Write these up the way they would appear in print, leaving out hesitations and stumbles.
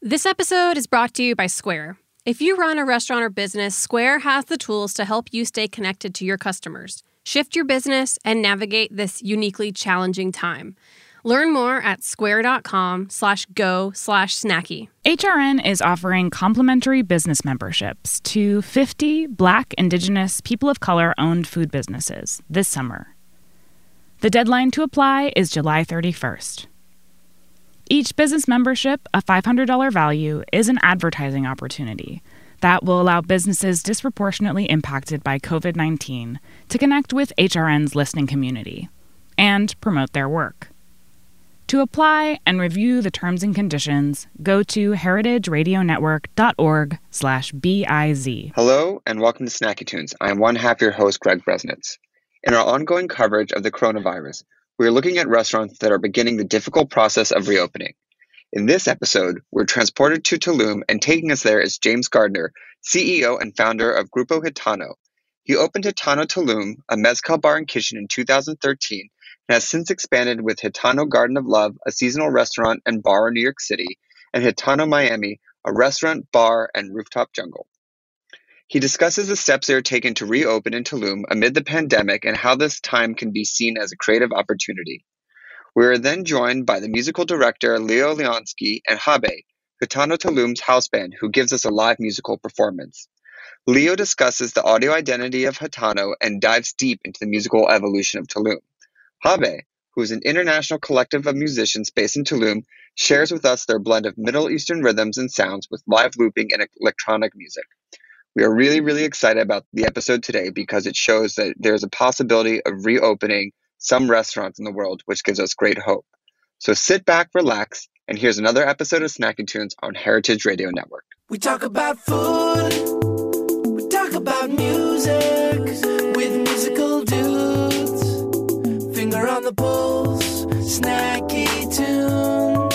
This episode is brought to you by Square. If you run a restaurant or business, Square has the tools to help you stay connected to your customers, shift your business, and navigate this uniquely challenging time. Learn more at square.com/go/snacky. HRN is offering complimentary business memberships to 50 Black, Indigenous, people of color-owned food businesses this summer. The deadline to apply is July 31st. Each business membership, a $500 value, is an advertising opportunity that will allow businesses disproportionately impacted by COVID-19 to connect with HRN's listening community and promote their work. To apply and review the terms and conditions, go to heritageradionetwork.org/BIZ. Hello, and welcome to Snacky Tunes. I am one half your host, Greg Bresnitz. In our ongoing coverage of the coronavirus, we are looking at restaurants that are beginning the difficult process of reopening. In this episode, we're transported to Tulum, and taking us there is James Gardner, CEO and founder of Grupo Gitano. He opened Gitano Tulum, a mezcal bar and kitchen, in 2013, and has since expanded with Gitano Garden of Love, a seasonal restaurant and bar in New York City, and Gitano Miami, a restaurant, bar, and rooftop jungle. He discusses the steps they are taking to reopen in Tulum amid the pandemic and how this time can be seen as a creative opportunity. We are then joined by the musical director Leo Leonsky and Habe, Gitano Tulum's house band, who gives us a live musical performance. Leo discusses the audio identity of Gitano and dives deep into the musical evolution of Tulum. Habe, who is an international collective of musicians based in Tulum, shares with us their blend of Middle Eastern rhythms and sounds with live looping and electronic music. We are really excited about the episode today because it shows that there's a possibility of reopening some restaurants in the world, which gives us great hope. So sit back, relax, and here's another episode of Snacky Tunes on Heritage Radio Network. We talk about food, we talk about music, with musical dudes, finger on the pulse, Snacky Tunes.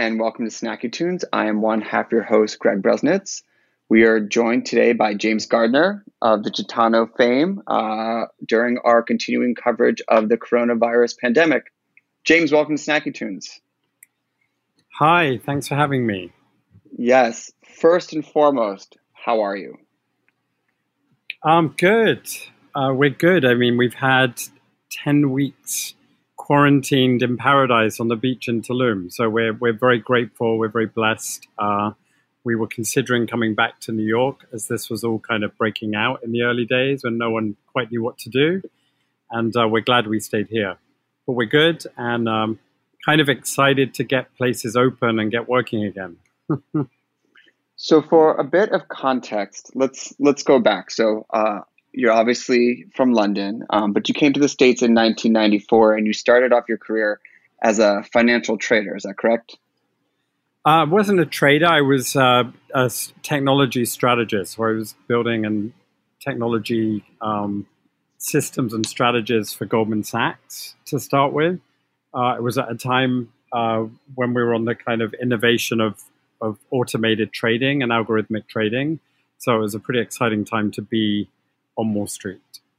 and welcome to Snacky Tunes. I am one half your host, Greg Bresnitz. We are joined today by James Gardner of the Gitano fame during our continuing coverage of the coronavirus pandemic. James, welcome to Snacky Tunes. Hi, thanks for having me. Yes, first and foremost, how are you? Good. We're good. I mean, we've had 10 weeks quarantined in paradise on the beach in Tulum. So we're very grateful. We're very blessed. We were considering coming back to New York as this was all kind of breaking out in the early days when no one quite knew what to do. And we're glad we stayed here. But we're good and kind of excited to get places open and get working again. So for a bit of context, let's go back. So you're obviously from London, but you came to the States in 1994 and you started off your career as a financial trader. Is that correct? I wasn't a trader. I was a technology strategist, where I was building technology systems and strategies for Goldman Sachs to start with. It was at a time when we were on the kind of innovation of automated trading and algorithmic trading. So it was a pretty exciting time to be on Wall Street.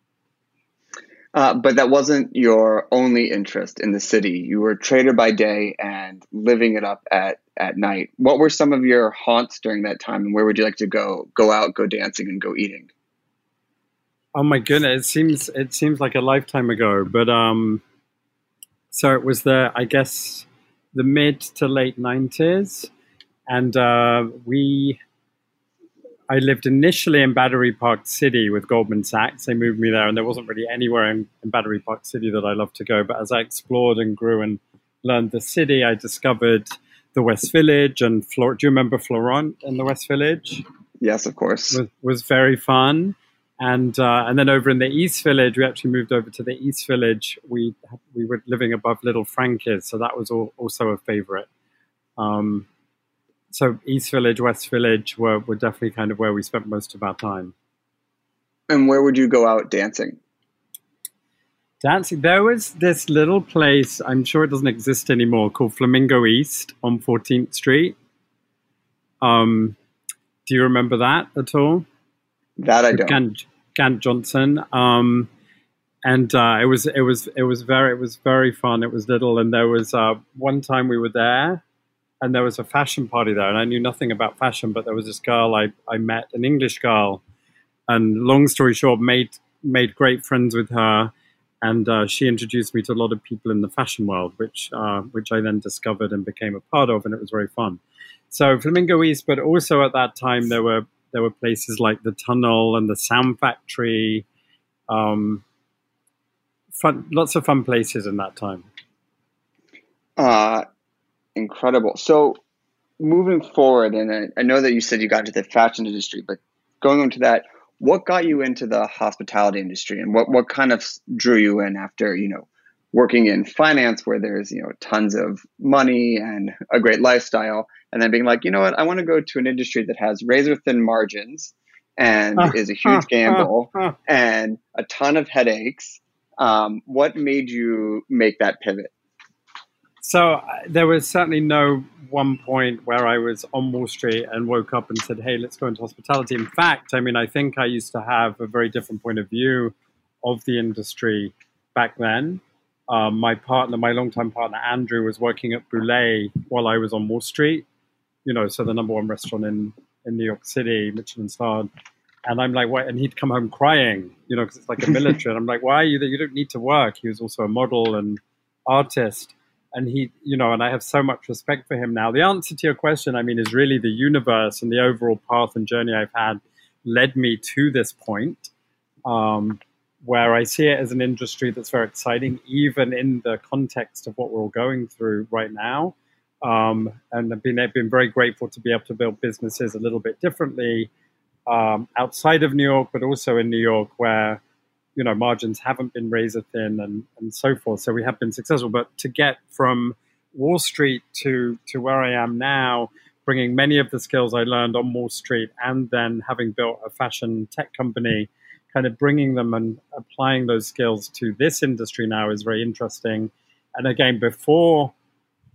But that wasn't your only interest in the city. You were a trader by day and living it up at night. What were some of your haunts during that time, and where would you like to go out, go dancing, and go eating? Oh my goodness, it seems like a lifetime ago. But so it was the mid to late 90s, and I lived initially in Battery Park City with Goldman Sachs. They moved me there, and there wasn't really anywhere in Battery Park City that I loved to go. But as I explored and grew and learned the city, I discovered the West Village and do you remember Florent in the West Village? Yes, of course. Was very fun. And then over in the East Village, we actually moved over to the East Village. We were living above Little Frankie's, so that was also a favorite. So East Village, West Village were definitely kind of where we spent most of our time. And where would you go out dancing? Dancing, there was this little place, I'm sure it doesn't exist anymore, called Flamingo East on 14th Street. Do you remember that at all? That I don't. Gant Johnson. And it was very fun. It was little, and there was one time we were there. And there was a fashion party there, and I knew nothing about fashion, but there was this girl I met, an English girl, and long story short, made great friends with her, and she introduced me to a lot of people in the fashion world, which I then discovered and became a part of, and it was very fun. So Flamingo East, but also at that time there were places like the Tunnel and the Sound Factory, lots of fun places in that time. Incredible. So moving forward, and I know that you said you got into the fashion industry, but going into that, what got you into the hospitality industry, and what kind of drew you in after, working in finance where there's, tons of money and a great lifestyle, and then being like, you know what, I want to go to an industry that has razor thin margins and is a huge gamble and a ton of headaches. What made you make that pivot? So there was certainly no one point where I was on Wall Street and woke up and said, hey, let's go into hospitality. In fact, I think I used to have a very different point of view of the industry back then. My longtime partner, Andrew, was working at Boulé while I was on Wall Street, so the number one restaurant in New York City, Michelin starred. And I'm like, what? And he'd come home crying, because it's like a military. And I'm like, why are you there? You don't need to work. He was also a model and artist. And he, and I have so much respect for him now. The answer to your question, is really the universe and the overall path and journey I've had led me to this point where I see it as an industry that's very exciting, even in the context of what we're all going through right now. And I've been very grateful to be able to build businesses a little bit differently outside of New York, but also in New York where margins haven't been razor thin and so forth. So we have been successful. But to get from Wall Street to where I am now, bringing many of the skills I learned on Wall Street and then having built a fashion tech company, kind of bringing them and applying those skills to this industry now is very interesting. And again, before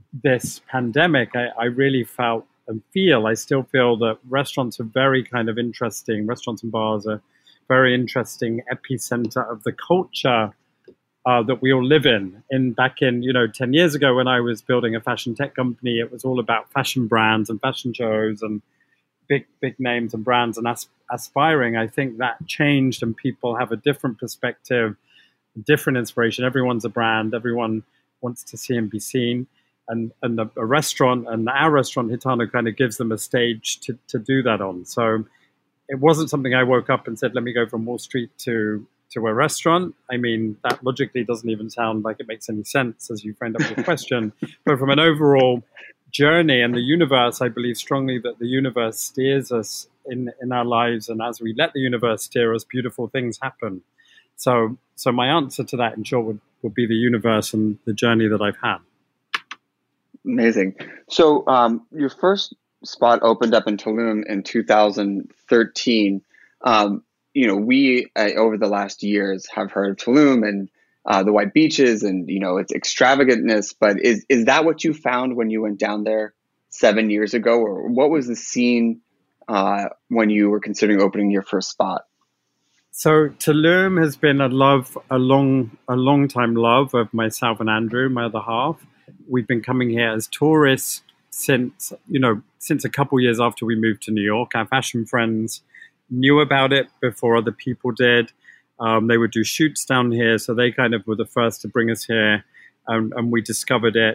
this pandemic, I really felt and I still feel that restaurants are very kind of interesting. Restaurants and bars are very interesting epicenter of the culture that we all live in. Back in 10 years ago, when I was building a fashion tech company, it was all about fashion brands and fashion shows and big names and brands and aspiring. I think that changed, and people have a different perspective, different inspiration. Everyone's a brand. Everyone wants to see and be seen. And a restaurant, and our restaurant, Gitano, kind of gives them a stage to do that on. So it wasn't something I woke up and said, let me go from Wall Street to a restaurant. I mean, that logically doesn't even sound like it makes any sense as you framed up your question. But from an overall journey and the universe, I believe strongly that the universe steers us in our lives. And as we let the universe steer us, beautiful things happen. So my answer to that, in short, would be the universe and the journey that I've had. Amazing. So your first spot opened up in Tulum in 2013. We over the last years have heard of Tulum and the white beaches and its extravagantness. But is that what you found when you went down there 7 years ago, or what was the scene when you were considering opening your first spot? So Tulum has been a long time love of myself and Andrew, my other half. We've been coming here as tourists since a couple years after we moved to New York. Our fashion friends knew about it before other people did. They would do shoots down here, so they kind of were the first to bring us here, and we discovered it,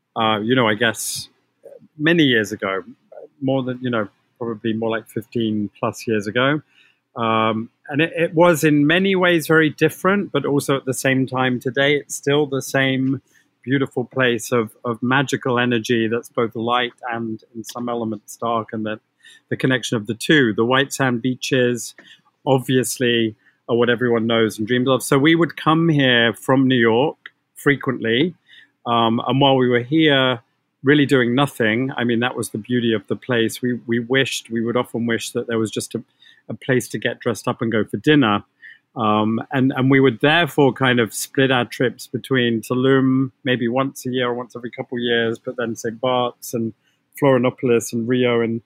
I guess, many years ago, more than, probably more like 15 plus years ago. And it was in many ways very different, but also at the same time today, it's still the same beautiful place of magical energy that's both light and in some elements dark, and that the connection of the two. The white sand beaches, obviously, are what everyone knows and dreams of. So we would come here from New York frequently, and while we were here really doing nothing, I mean, that was the beauty of the place. We would often wish that there was just a place to get dressed up and go for dinner. And we would therefore kind of split our trips between Tulum maybe once a year or once every couple of years, but then St. Bart's and Florianopolis and Rio in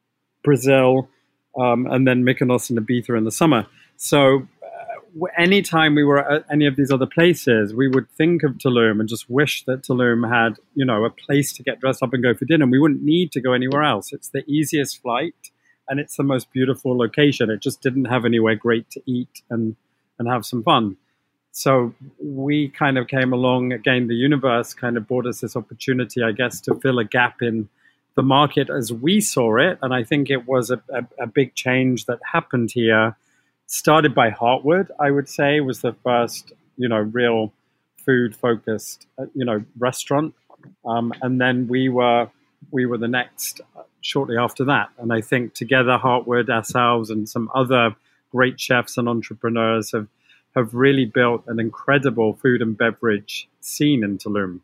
Brazil, and then Mykonos and Ibiza in the summer. So anytime we were at any of these other places, we would think of Tulum and just wish that Tulum had, a place to get dressed up and go for dinner. We wouldn't need to go anywhere else. It's the easiest flight. And it's the most beautiful location. It just didn't have anywhere great to eat and have some fun. So we kind of came along. Again, the universe kind of brought us this opportunity, I guess, to fill a gap in the market as we saw it. And I think it was a big change that happened here. Started by Heartwood, I would say, was the first, real food-focused, restaurant. And then we were the next shortly after that. And I think together, Heartwood, ourselves, and some other great chefs and entrepreneurs have really built an incredible food and beverage scene in Tulum.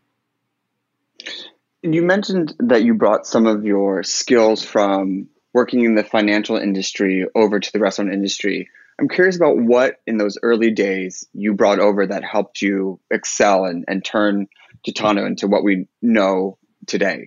You mentioned that you brought some of your skills from working in the financial industry over to the restaurant industry. I'm curious about what in those early days you brought over that helped you excel and turn Gitano into what we know today.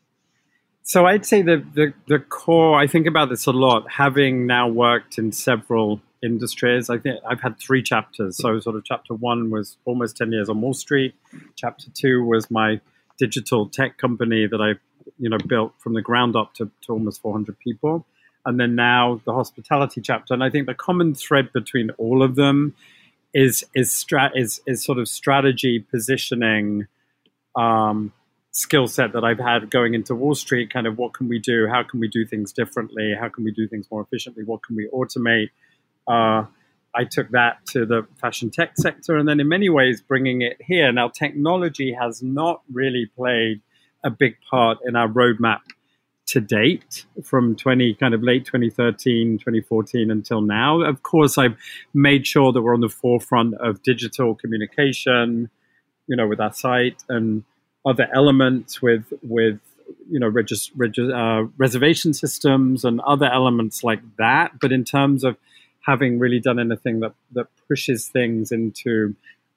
So I'd say the core, I think about this a lot, having now worked in several industries. I think I've had 3 chapters. So sort of chapter 1 was almost 10 years on Wall Street. Chapter 2 was my digital tech company that I built from the ground up to almost 400 people. And then now the hospitality chapter. And I think the common thread between all of them is sort of strategy, positioning, skill set that I've had going into Wall Street. Kind of what can we do? How can we do things differently? How can we do things more efficiently? What can we automate? I took that to the fashion tech sector, and then in many ways bringing it here. Now, technology has not really played a big part in our roadmap to date from late 2013, 2014 until now. Of course, I've made sure that we're on the forefront of digital communication, with our site and other elements with reservation systems and other elements like that. But in terms of having really done anything that pushes things into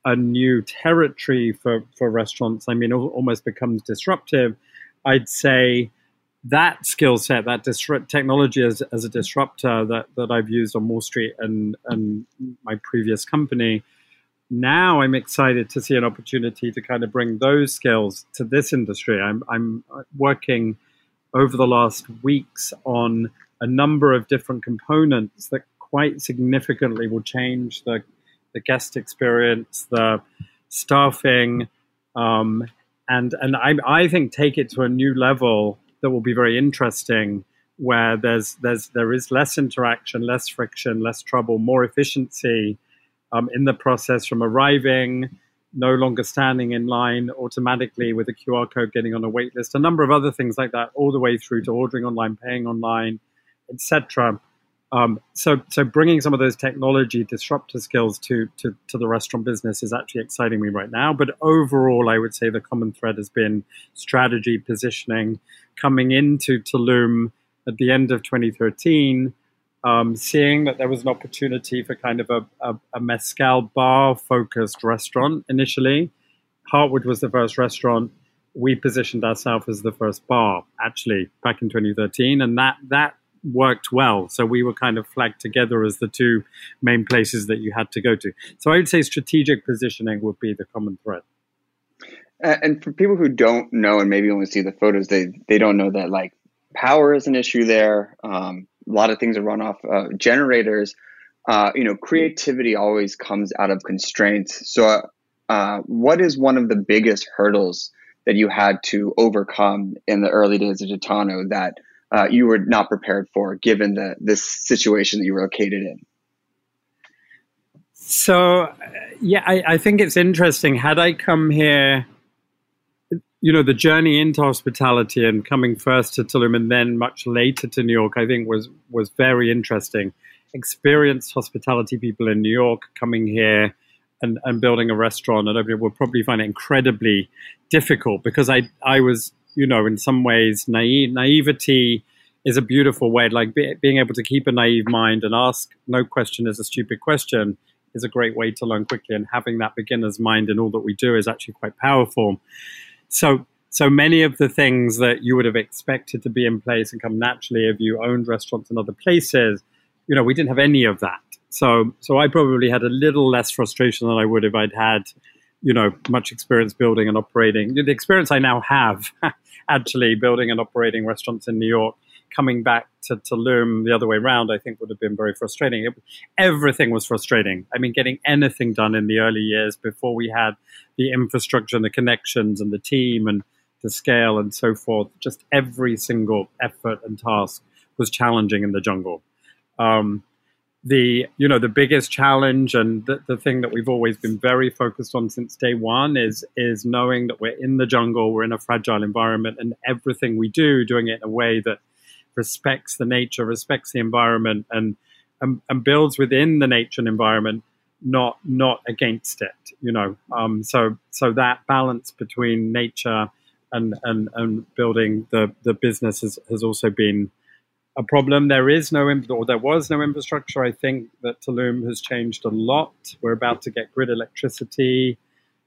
a new territory for restaurants, I mean, almost becomes disruptive, I'd say that skill set, that technology as a disruptor that I've used on Wall Street and my previous company, now I'm excited to see an opportunity to kind of bring those skills to this industry. I'm working over the last weeks on a number of different components that quite significantly will change the guest experience, the staffing, and I think take it to a new level that will be very interesting, where there is less interaction, less friction, less trouble, more efficiency in the process, from arriving, no longer standing in line automatically with a QR code, getting on a wait list, a number of other things like that, all the way through to ordering online, paying online, etc. So bringing some of those technology disruptor skills to the restaurant business is actually exciting me right now. But overall, I would say the common thread has been strategy, positioning. Coming into Tulum at the end of 2013, seeing that there was an opportunity for kind of a mezcal bar-focused restaurant initially. Heartwood was the first restaurant. We positioned ourselves as the first bar, actually, back in 2013, and that worked well. So we were kind of flagged together as the two main places that you had to go to. So I would say strategic positioning would be the common thread. And for people who don't know and maybe only see the photos, they don't know that like power is an issue there. A lot of things are run off generators. Creativity always comes out of constraints. So what is one of the biggest hurdles that you had to overcome in the early days of Gitano that you were not prepared for, given this situation that you were located in? So, I think it's interesting. Had I come here, the journey into hospitality and coming first to Tulum and then much later to New York, I think was very interesting. Experienced hospitality people in New York coming here and building a restaurant, and everybody will probably find it incredibly difficult, because I was, in some ways, naivety is a beautiful way, like being able to keep a naive mind and ask no question is a stupid question is a great way to learn quickly, and having that beginner's mind in all that we do is actually quite powerful. So many of the things that you would have expected to be in place and come naturally if you owned restaurants in other places, we didn't have any of that. So I probably had a little less frustration than I would if I'd had, much experience building and operating. The experience I now have, actually, building and operating restaurants in New York, coming back to Tulum the other way around, I think would have been very frustrating. Everything was frustrating. I mean, getting anything done in the early years before we had the infrastructure and the connections and the team and the scale and so forth, just every single effort and task was challenging in the jungle. The biggest challenge and the thing that we've always been very focused on since day one is knowing that we're in the jungle, we're in a fragile environment, and everything we do, doing it in a way that respects the nature, respects the environment, and builds within the nature and environment, not against it. So that balance between nature and building the business has also been a problem. There was no infrastructure. I think that Tulum has changed a lot. We're about to get grid electricity,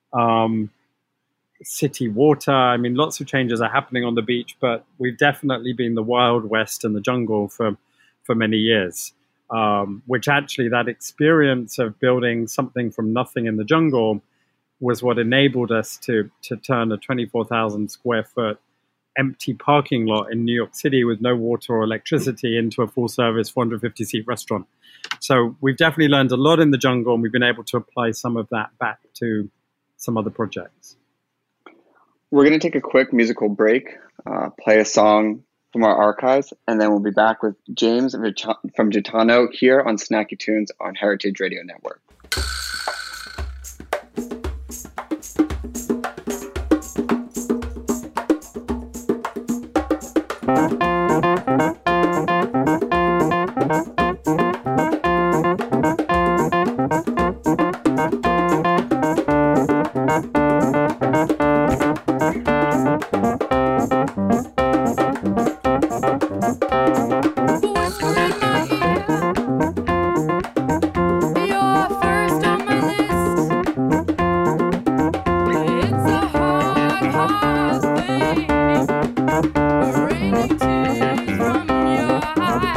city water. I mean, lots of changes are happening on the beach, but we've definitely been the Wild West and the jungle for many years, which actually that experience of building something from nothing in the jungle was what enabled us to turn a 24,000 square foot empty parking lot in New York City with no water or electricity into a full service 450-seat restaurant. So we've definitely learned a lot in the jungle, and we've been able to apply some of that back to some other projects. We're going to take a quick musical break, play a song from our archives, and then we'll be back with James from Gitano here on Snacky Tunes on Heritage Radio Network.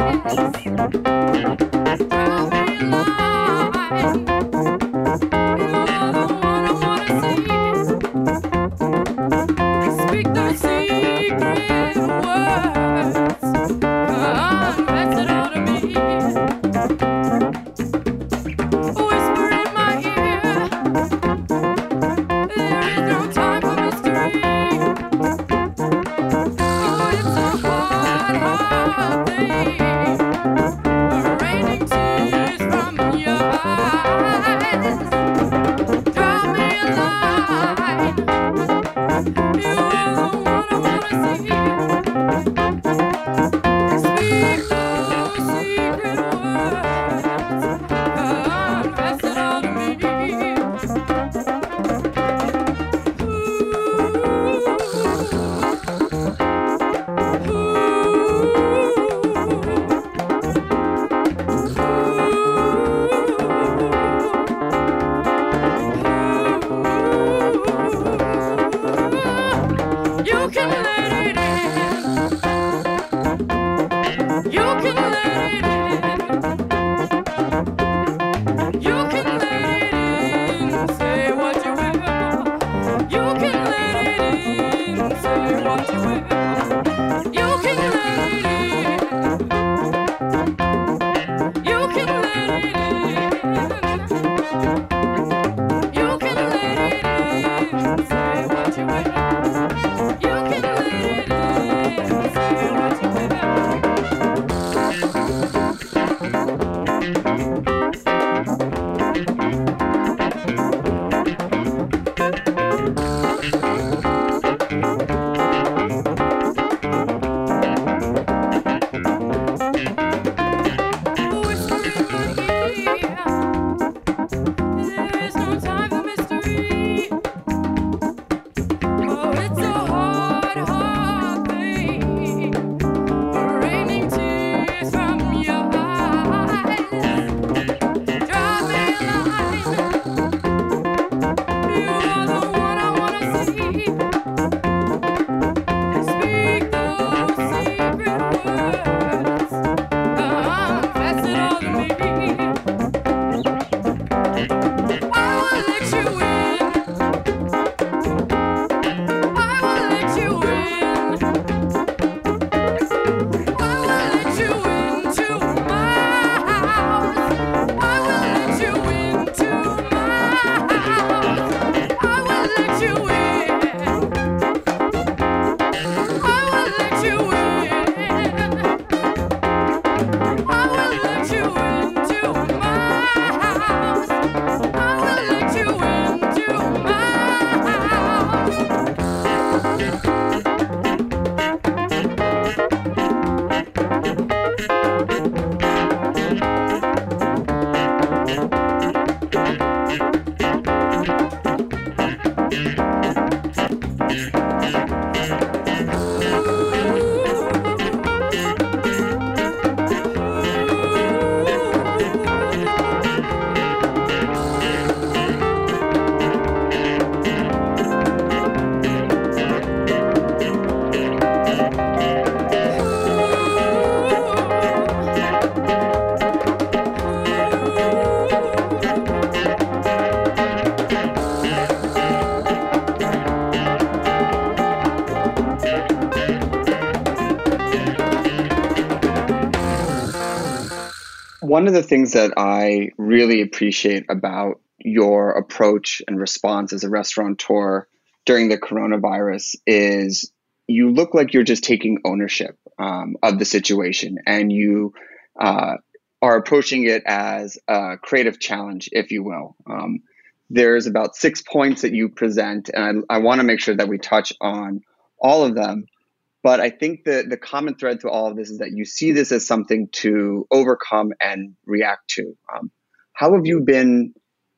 One of the things that I really appreciate about your approach and response as a restaurateur during the coronavirus is you look like you're just taking ownership of the situation, and you are approaching it as a creative challenge, if you will. There's about 6 points that you present, and I want to make sure that we touch on all of them. But I think the common thread to all of this is that you see this as something to overcome and react to. How have you been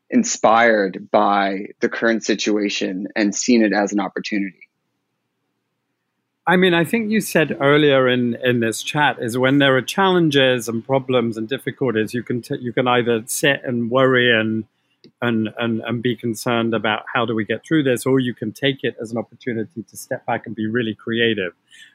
inspired by the current situation and seen it as an opportunity? I mean, I think you said earlier in this chat is when there are challenges and problems and difficulties, you can either sit and worry and be concerned about how do we get through this, or you can take it as an opportunity to step back and be really creative.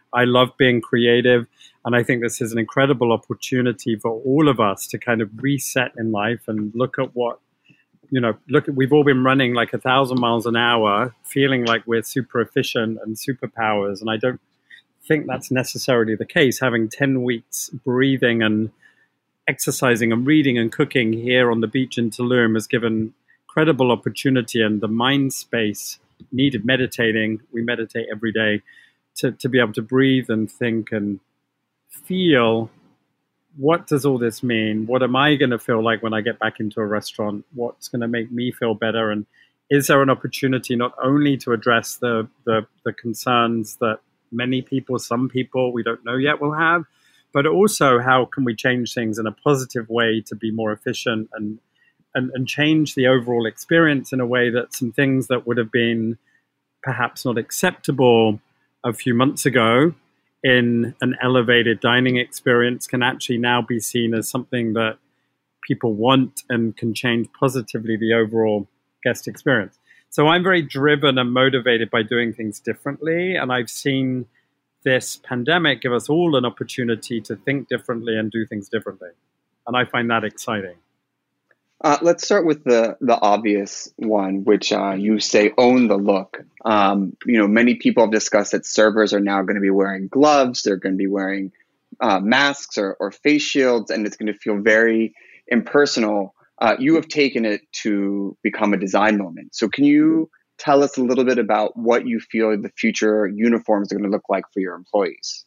I love being creative. And I think this is an incredible opportunity for all of us to kind of reset in life and look at what, we've all been running like 1,000 miles an hour, feeling like we're super efficient and superpowers. And I don't think that's necessarily the case. Having 10 weeks breathing and exercising and reading and cooking here on the beach in Tulum has given incredible opportunity, and the mind space needed meditating. We meditate every day to be able to breathe and think and feel, what does all this mean? What am I going to feel like when I get back into a restaurant? What's going to make me feel better? And is there an opportunity not only to address the concerns that many people, some people, we don't know yet, will have, but also how can we change things in a positive way to be more efficient and change the overall experience in a way that some things that would have been perhaps not acceptable a few months ago in an elevated dining experience can actually now be seen as something that people want and can change positively the overall guest experience. So I'm very driven and motivated by doing things differently. And I've seen this pandemic give us all an opportunity to think differently and do things differently. And I find that exciting. Let's start with the obvious one, which you say own the look. Many people have discussed that servers are now going to be wearing gloves. They're going to be wearing masks or face shields, and it's going to feel very impersonal. You have taken it to become a design moment. So can you tell us a little bit about what you feel the future uniforms are going to look like for your employees?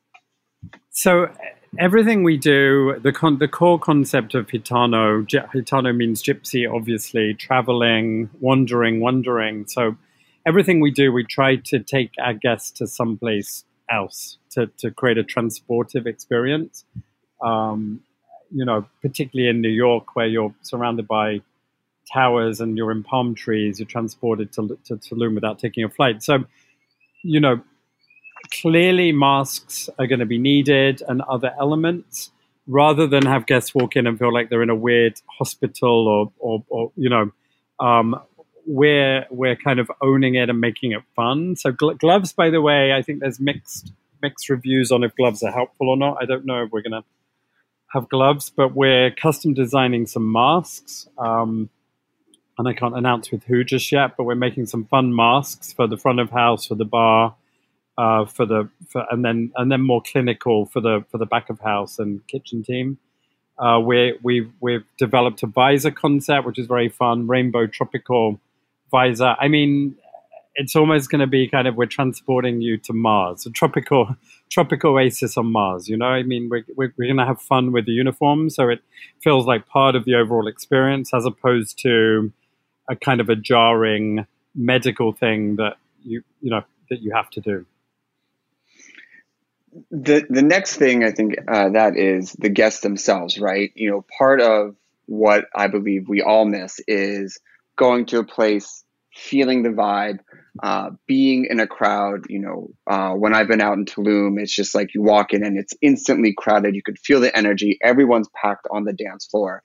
So everything we do, the core concept of Gitano means gypsy, obviously, traveling, wandering. So everything we do, we try to take our guests to someplace else to create a transportive experience. Particularly in New York, where you're surrounded by towers and you're in palm trees, you're transported to Tulum without taking a flight. So, clearly masks are going to be needed and other elements, rather than have guests walk in and feel like they're in a weird hospital or we're kind of owning it and making it fun. So gloves, by the way, I think there's mixed reviews on if gloves are helpful or not. I don't know if we're going to have gloves, but we're custom designing some masks. And I can't announce with who just yet, but we're making some fun masks for the front of house, for the bar, and then more clinical for the back of house and kitchen team. We've developed a visor concept, which is very fun, rainbow tropical visor. I mean, it's almost going to be kind of, we're transporting you to Mars, a tropical oasis on Mars. I mean, we're going to have fun with the uniform, so it feels like part of the overall experience, as opposed to a kind of a jarring medical thing that you have to do. The next thing, I think, that is the guests themselves, right? Part of what I believe we all miss is going to a place, feeling the vibe, being in a crowd. When I've been out in Tulum, it's just like you walk in and it's instantly crowded. You could feel the energy. Everyone's packed on the dance floor.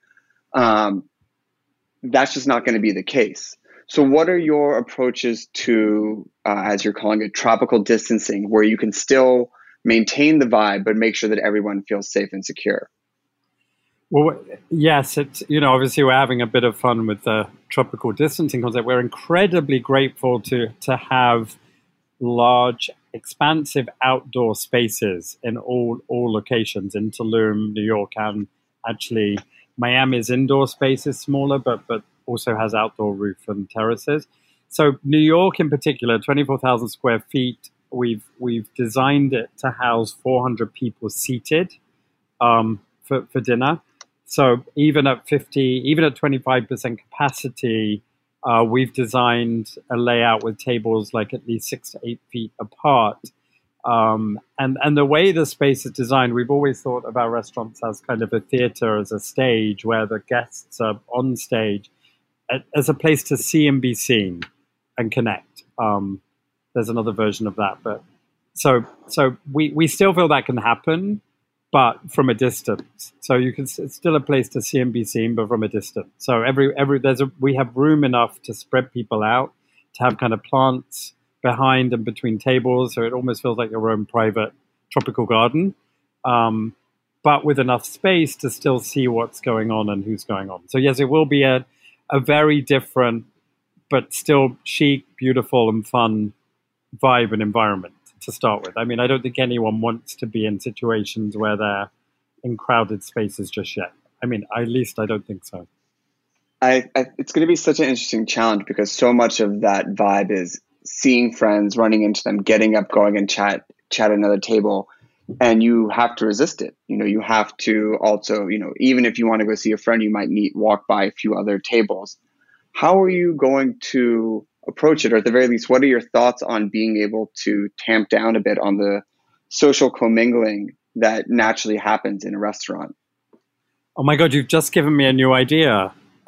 That's just not going to be the case. So what are your approaches to, as you're calling it, tropical distancing, where you can still maintain the vibe, but make sure that everyone feels safe and secure? Well, yes, it's, obviously we're having a bit of fun with the tropical distancing concept. We're incredibly grateful to have large, expansive outdoor spaces in all locations, in Tulum, New York, and actually Miami's indoor space is smaller, but also has outdoor roof and terraces. So New York in particular, 24,000 square feet, we've designed it to house 400 people seated for dinner. So even at 25% capacity, we've designed a layout with tables like at least 6 to 8 feet apart. And the way the space is designed, we've always thought of our restaurants as kind of a theater, as a stage where the guests are on stage, as a place to see and be seen and connect. There's another version of that, but so we still feel that can happen, but from a distance. So it's still a place to see and be seen, but from a distance. So we have room enough to spread people out, to have kind of plants behind and between tables, so it almost feels like your own private tropical garden, but with enough space to still see what's going on and who's going on. So yes, it will be a very different, but still chic, beautiful, and fun vibe and environment to start with. I mean, I don't think anyone wants to be in situations where they're in crowded spaces just yet. I mean, at least I don't think so. It's going to be such an interesting challenge because so much of that vibe is seeing friends, running into them, getting up, going and chat at another table, and you have to resist it. You have to also, even if you want to go see a friend, you might walk by a few other tables. How are you going to approach it? Or at the very least, what are your thoughts on being able to tamp down a bit on the social commingling that naturally happens in a restaurant? Oh my God, you've just given me a new idea.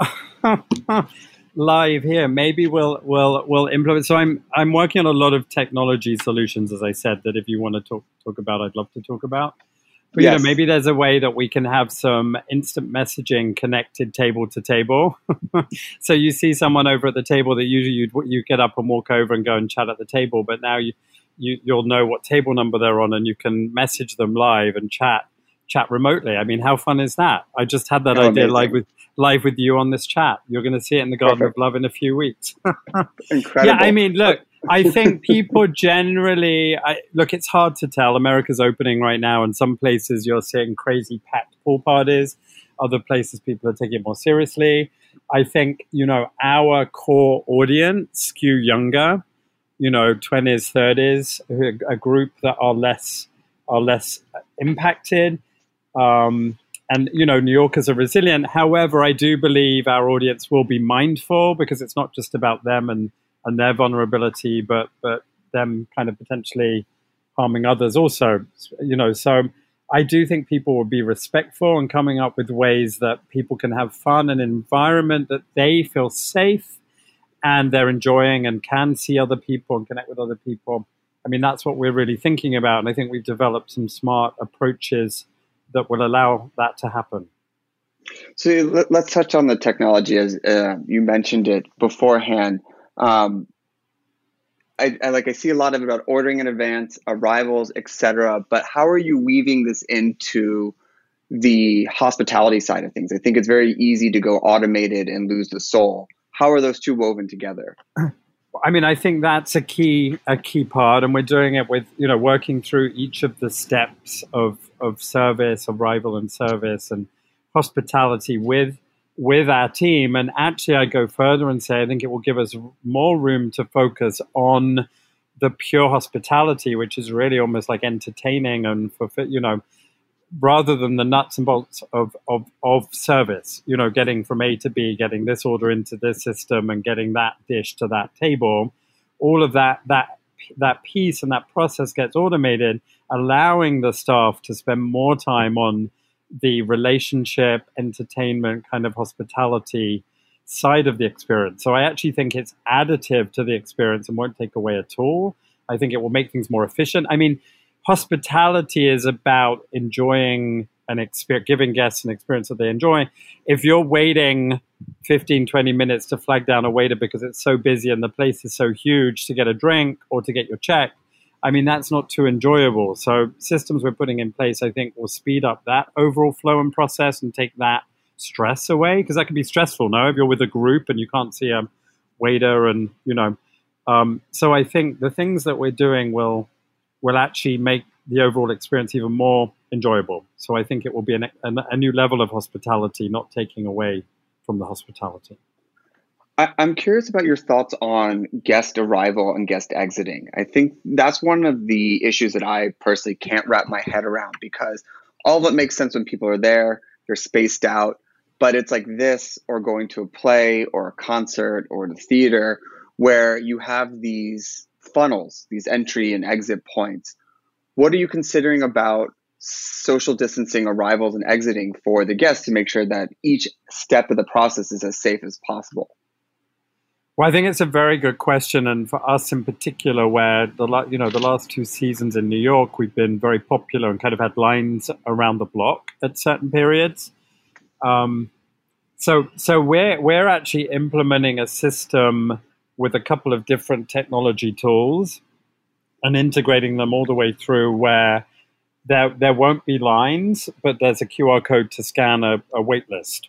Live here. Maybe we'll implement. So I'm working on a lot of technology solutions, as I said, that if you want to talk about, I'd love to talk about. But yes. Maybe there's a way that we can have some instant messaging connected table to table. So you see someone over at the table that usually you get up and walk over and go and chat at the table, but now you'll know what table number they're on, and you can message them live and chat remotely. I mean, how fun is that? I just had that idea live with you on this chat. You're going to see it in the Garden of Love in a few weeks. Incredible. Yeah, I mean, look, I think people generally, it's hard to tell. America's opening right now, and some places you're seeing crazy packed pool parties. Other places people are taking it more seriously. I think, our core audience skew younger, 20s, 30s, a group that are less impacted. And, New Yorkers are resilient. However, I do believe our audience will be mindful because it's not just about them and their vulnerability, but them kind of potentially harming others also, So I do think people will be respectful and coming up with ways that people can have fun and an environment that they feel safe and they're enjoying and can see other people and connect with other people. I mean, that's what we're really thinking about. And I think we've developed some smart approaches that will allow that to happen. So let's touch on the technology as you mentioned it beforehand. I see a lot of it about ordering in advance, arrivals, etc. But how are you weaving this into the hospitality side of things? I think it's very easy to go automated and lose the soul. How are those two woven together? I mean, I think that's a key part, and we're doing it with, working through each of the steps of service, arrival and service and hospitality with our team. And actually, I go further and say, I think it will give us more room to focus on the pure hospitality, which is really almost like entertaining and, rather than the nuts and bolts of service, getting from A to B, getting this order into this system and getting that dish to that table, all of that piece and that process gets automated, allowing the staff to spend more time on the relationship, entertainment, kind of hospitality side of the experience. So I actually think it's additive to the experience and won't take away at all. I think it will make things more efficient. I mean, hospitality is about enjoying an experience, giving guests an experience that they enjoy. If you're waiting 15, 20 minutes to flag down a waiter because it's so busy and the place is so huge to get a drink or to get your check, I mean, that's not too enjoyable. So systems we're putting in place, I think, will speed up that overall flow and process and take that stress away, because that can be stressful, no? If you're with a group and you can't see a waiter and, so I think the things that we're doing will actually make the overall experience even more enjoyable. So I think it will be a new level of hospitality, not taking away from the hospitality. I'm curious about your thoughts on guest arrival and guest exiting. I think that's one of the issues that I personally can't wrap my head around, because all of it makes sense when people are there, they're spaced out, but it's like this or going to a play or a concert or the theater where you have these funnels, these entry and exit points. What are you considering about social distancing arrivals and exiting for the guests to make sure that each step of the process is as safe as possible? Well, I think it's a very good question, and for us in particular, where the last 2 seasons in New York, we've been very popular and kind of had lines around the block at certain periods. So we're actually implementing a system with a couple of different technology tools and integrating them all the way through where there won't be lines, but there's a QR code to scan a wait list.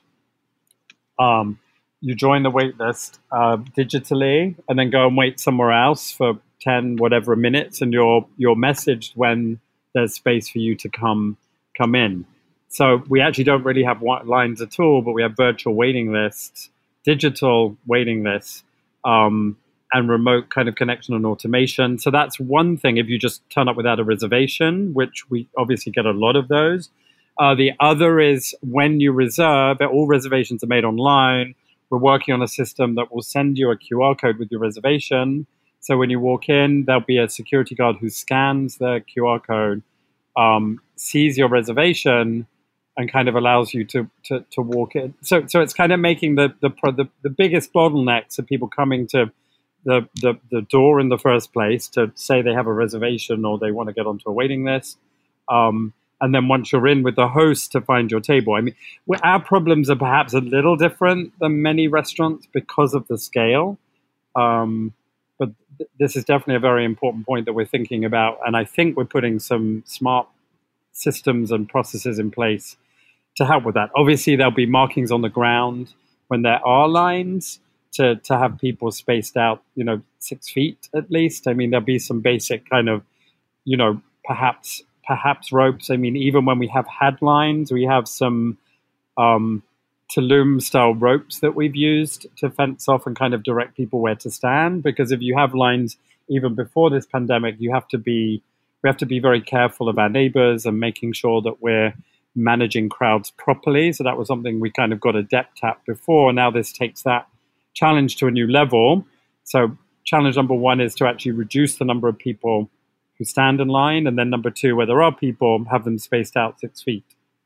You join the wait list digitally and then go and wait somewhere else for 10 whatever minutes, and you're messaged when there's space for you to come in. So we actually don't really have lines at all, but we have virtual waiting lists, digital waiting lists, and remote kind of connection and automation. So that's one thing if you just turn up without a reservation, which we obviously get a lot of those. The other is when you reserve, all reservations are made online. We're working on a system that will send you a QR code with your reservation. So when you walk in, there'll be a security guard who scans the QR code, sees your reservation, and kind of allows you to walk in. So it's kind of making the biggest bottlenecks of people coming to the door in the first place to say they have a reservation or they want to get onto a waiting list. And then once you're in with the host to find your table. I mean, our problems are perhaps a little different than many restaurants because of the scale. But this is definitely a very important point that we're thinking about. And I think we're putting some smart systems and processes in place to help with that. Obviously, there'll be markings on the ground when there are lines to have people spaced out, 6 feet at least. I mean, there'll be some basic kind of, perhaps ropes. I mean, even when we have had lines, we have some Tulum-style ropes that we've used to fence off and kind of direct people where to stand. Because if you have lines, even before this pandemic, we have to be very careful of our neighbors and making sure that we're managing crowds properly. So that was something we kind of got adept at before. Now this takes that challenge to a new level. So challenge number one is to actually reduce the number of people who stand in line. And then number two, where there are people, have them spaced out 6 feet.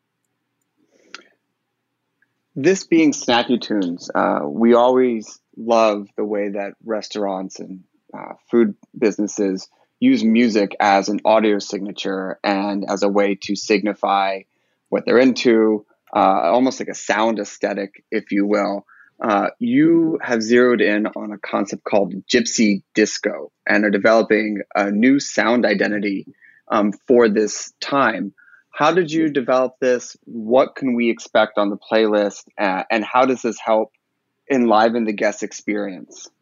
This being Snacky Tunes, we always love the way that restaurants and food businesses use music as an audio signature and as a way to signify what they're into, almost like a sound aesthetic, if you will. You have zeroed in on a concept called Gypsy Disco and are developing a new sound identity for this time. How did you develop this? What can we expect on the playlist? And how does this help enliven the guest experience?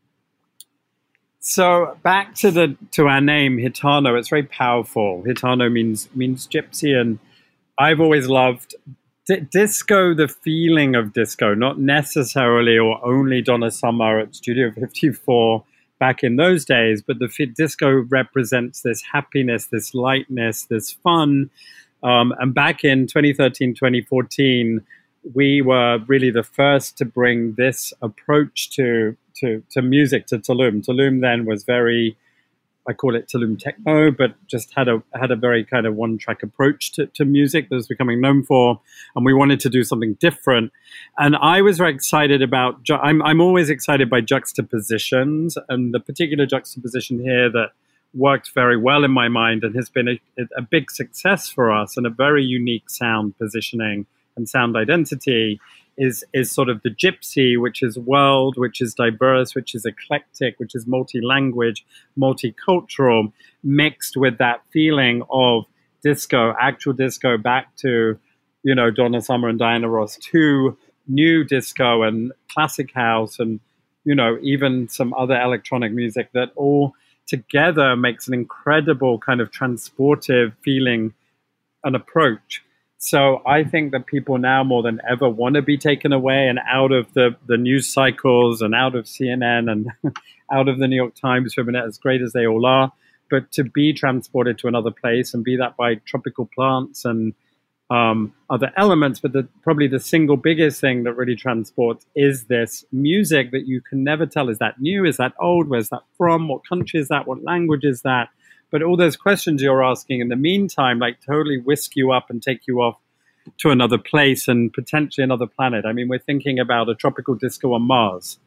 So back to our name, Gitano. It's very powerful. Gitano means gypsy, and I've always loved disco, the feeling of disco, not necessarily or only Donna Summer at Studio 54 back in those days, but the disco represents this happiness, this lightness, this fun. And back in 2013, 2014, we were really the first to bring this approach to music to Tulum. Tulum then was very, I call it Tulum techno, but just had a very kind of one-track approach to music that was becoming known for, and we wanted to do something different. And I was very excited about. I'm always excited by juxtapositions, and the particular juxtaposition here that worked very well in my mind and has been a big success for us and a very unique sound positioning and sound identity is sort of the gypsy, which is world, which is diverse, which is eclectic, which is multi-language, multicultural, mixed with that feeling of disco, actual disco, back to, Donna Summer and Diana Ross, to new disco and classic house and, even some other electronic music that all together makes an incredible kind of transportive feeling and approach. So I think that people now more than ever want to be taken away and out of the news cycles and out of CNN and out of the New York Times for a minute, as great as they all are, but to be transported to another place and be that by tropical plants and other elements. But probably the single biggest thing that really transports is this music that you can never tell. Is that new? Is that old? Where's that from? What country is that? What language is that? But all those questions you're asking in the meantime, like totally whisk you up and take you off to another place and potentially another planet. I mean, we're thinking about a tropical disco on Mars.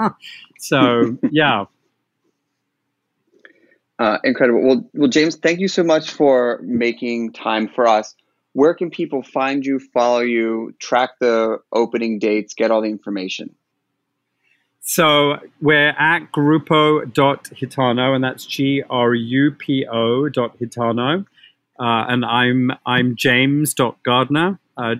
So, yeah. Incredible. Well, James, thank you so much for making time for us. Where can people find you, follow you, track the opening dates, get all the information? So we're at grupo.gitano, and that's grupo.gitano. And I'm James.Gardner,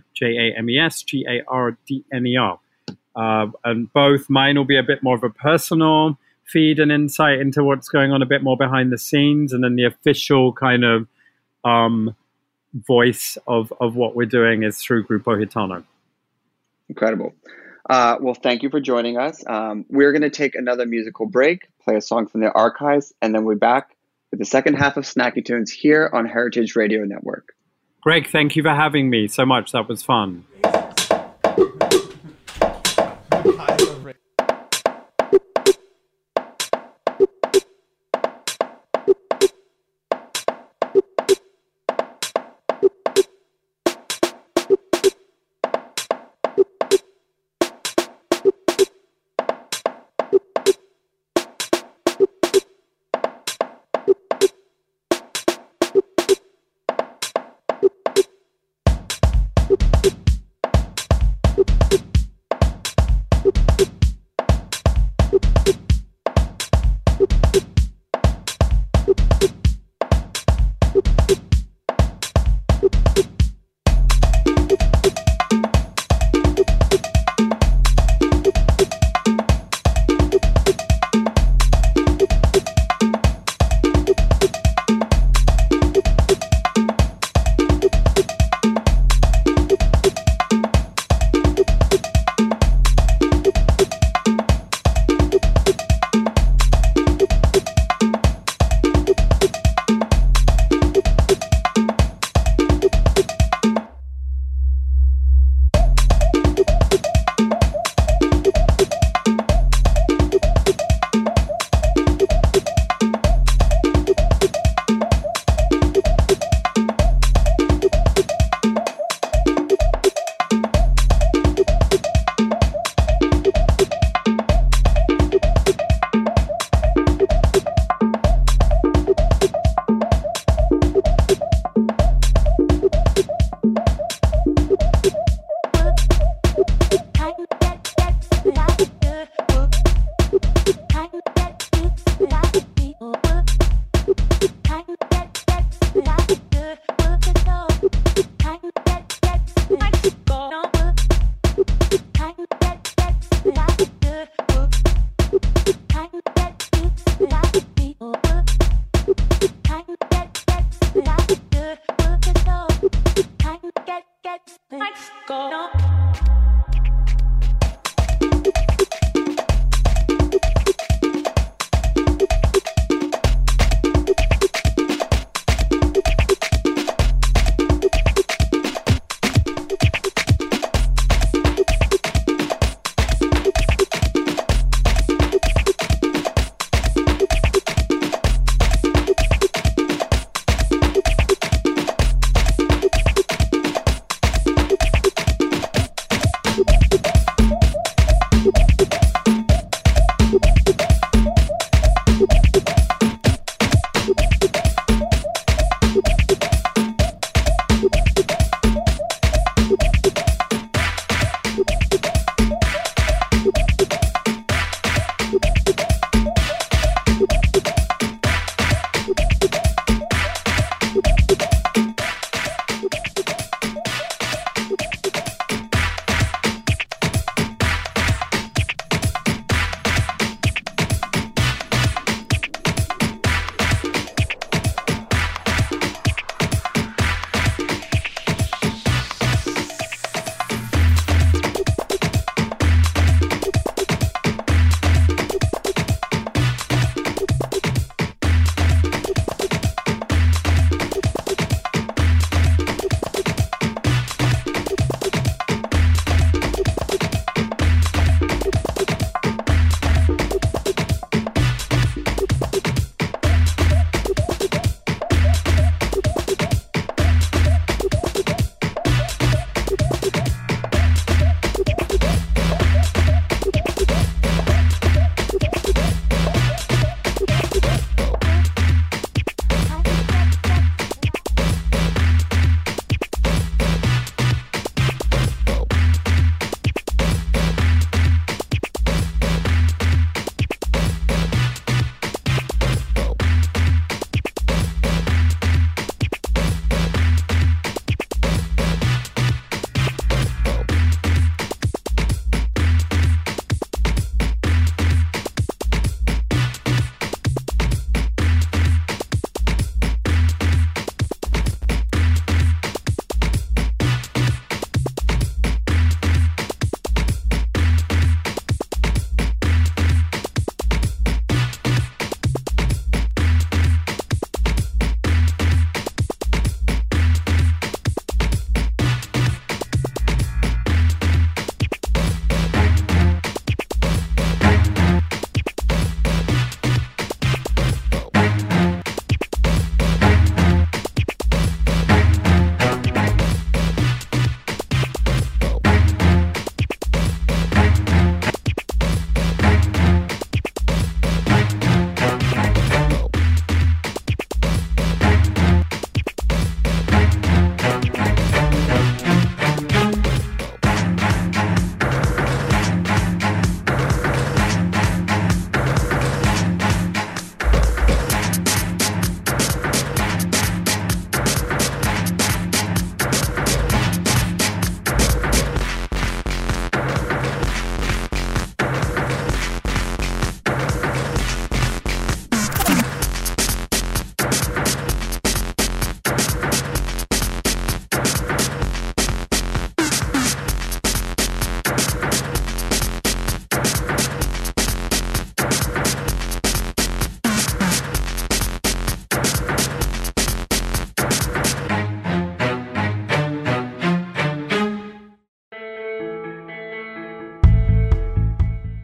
JamesGardner. And both mine will be a bit more of a personal feed and insight into what's going on a bit more behind the scenes, and then the official kind of voice of what we're doing is through Grupo Gitano. Incredible. Well, thank you for joining us. We're going to take another musical break, play a song from the archives, and then we'll be back with the second half of Snacky Tunes here on Heritage Radio Network. Greg, thank you for having me so much. That was fun.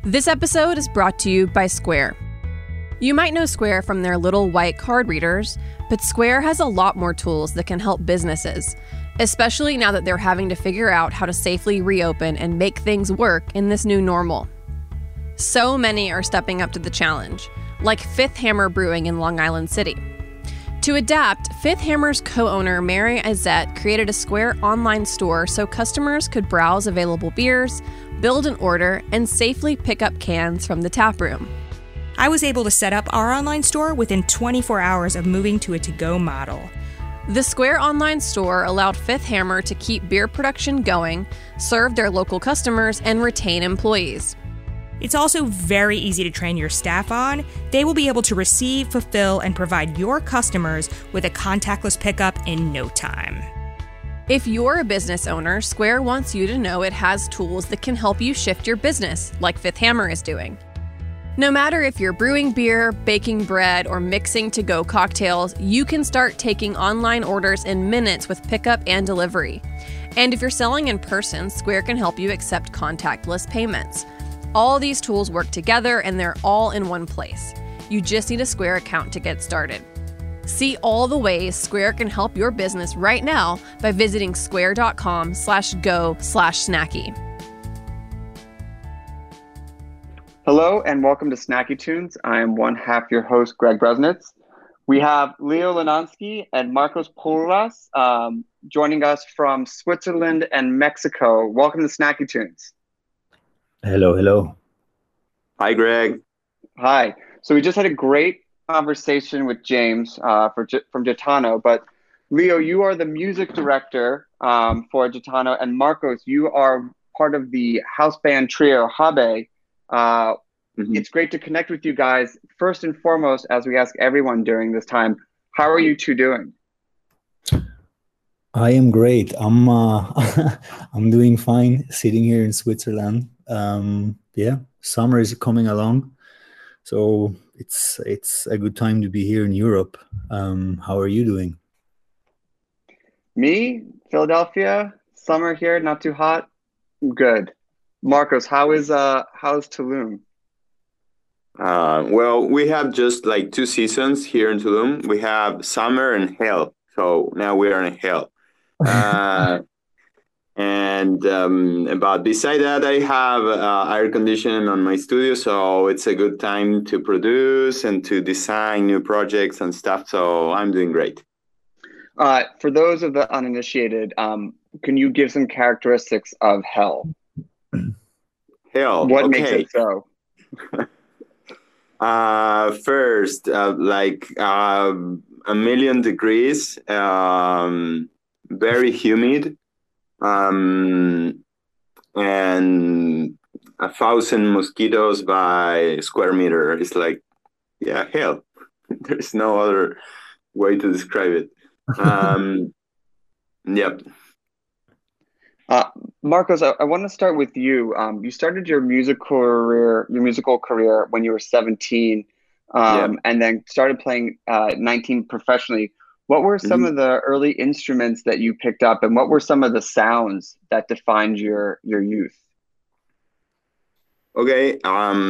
This episode is brought to you by Square. You might know Square from their little white card readers, but Square has a lot more tools that can help businesses, especially now that they're having to figure out how to safely reopen and make things work in this new normal. So many are stepping up to the challenge, like Fifth Hammer Brewing in Long Island City. To adapt, Fifth Hammer's co-owner Mary Izette created a Square online store so customers could browse available beers, build an order, and safely pick up cans from the tap room. I was able to set up our online store within 24 hours of moving to a to-go model. The Square online store allowed Fifth Hammer to keep beer production going, serve their local customers, and retain employees. It's also very easy to train your staff on. They will be able to receive, fulfill, and provide your customers with a contactless pickup in no time. If you're a business owner, Square wants you to know it has tools that can help you shift your business, like Fifth Hammer is doing. No matter if you're brewing beer, baking bread, or mixing to-go cocktails, you can start taking online orders in minutes with pickup and delivery. And if you're selling in person, Square can help you accept contactless payments. All these tools work together and they're all in one place. You just need a Square account to get started. See all the ways Square can help your business right now by visiting square.com/go/snacky. Hello and welcome to Snacky Tunes. I am one half your host, Greg Bresnitz. We have Leo Linansky and Marcos Porras joining us from Switzerland and Mexico. Welcome to Snacky Tunes. Hello. Hi, Greg. Hi. So we just had a great conversation with James from Gitano, but Leo, you are the music director for Gitano, and Marcos, you are part of the house band trio Habe. It's great to connect with you guys. First and foremost, as we ask everyone during this time, how are you two doing? I am great. I'm I'm doing fine sitting here in Switzerland. Summer is coming along, so it's a good time to be here in Europe. How are you doing? Me, Philadelphia, summer here, not too hot. Good. Marcos, how's Tulum? Well, we have just like 2 seasons here in Tulum. We have summer and hell. So now we are in hell. But beside that, I have air conditioning on my studio, so it's a good time to produce and to design new projects and stuff. So I'm doing great. For those of the uninitiated, can you give some characteristics of hell? Hell. What okay. makes it so? First, like 1,000,000 degrees, very humid, and 1,000 mosquitoes by square meter. It's like, yeah, hell. There's no other way to describe it. Yep. Marcos, I want to start with you. You started your musical career when you were 17, and then started playing 19 professionally. What were some of the early instruments that you picked up, and what were some of the sounds that defined your youth? Okay.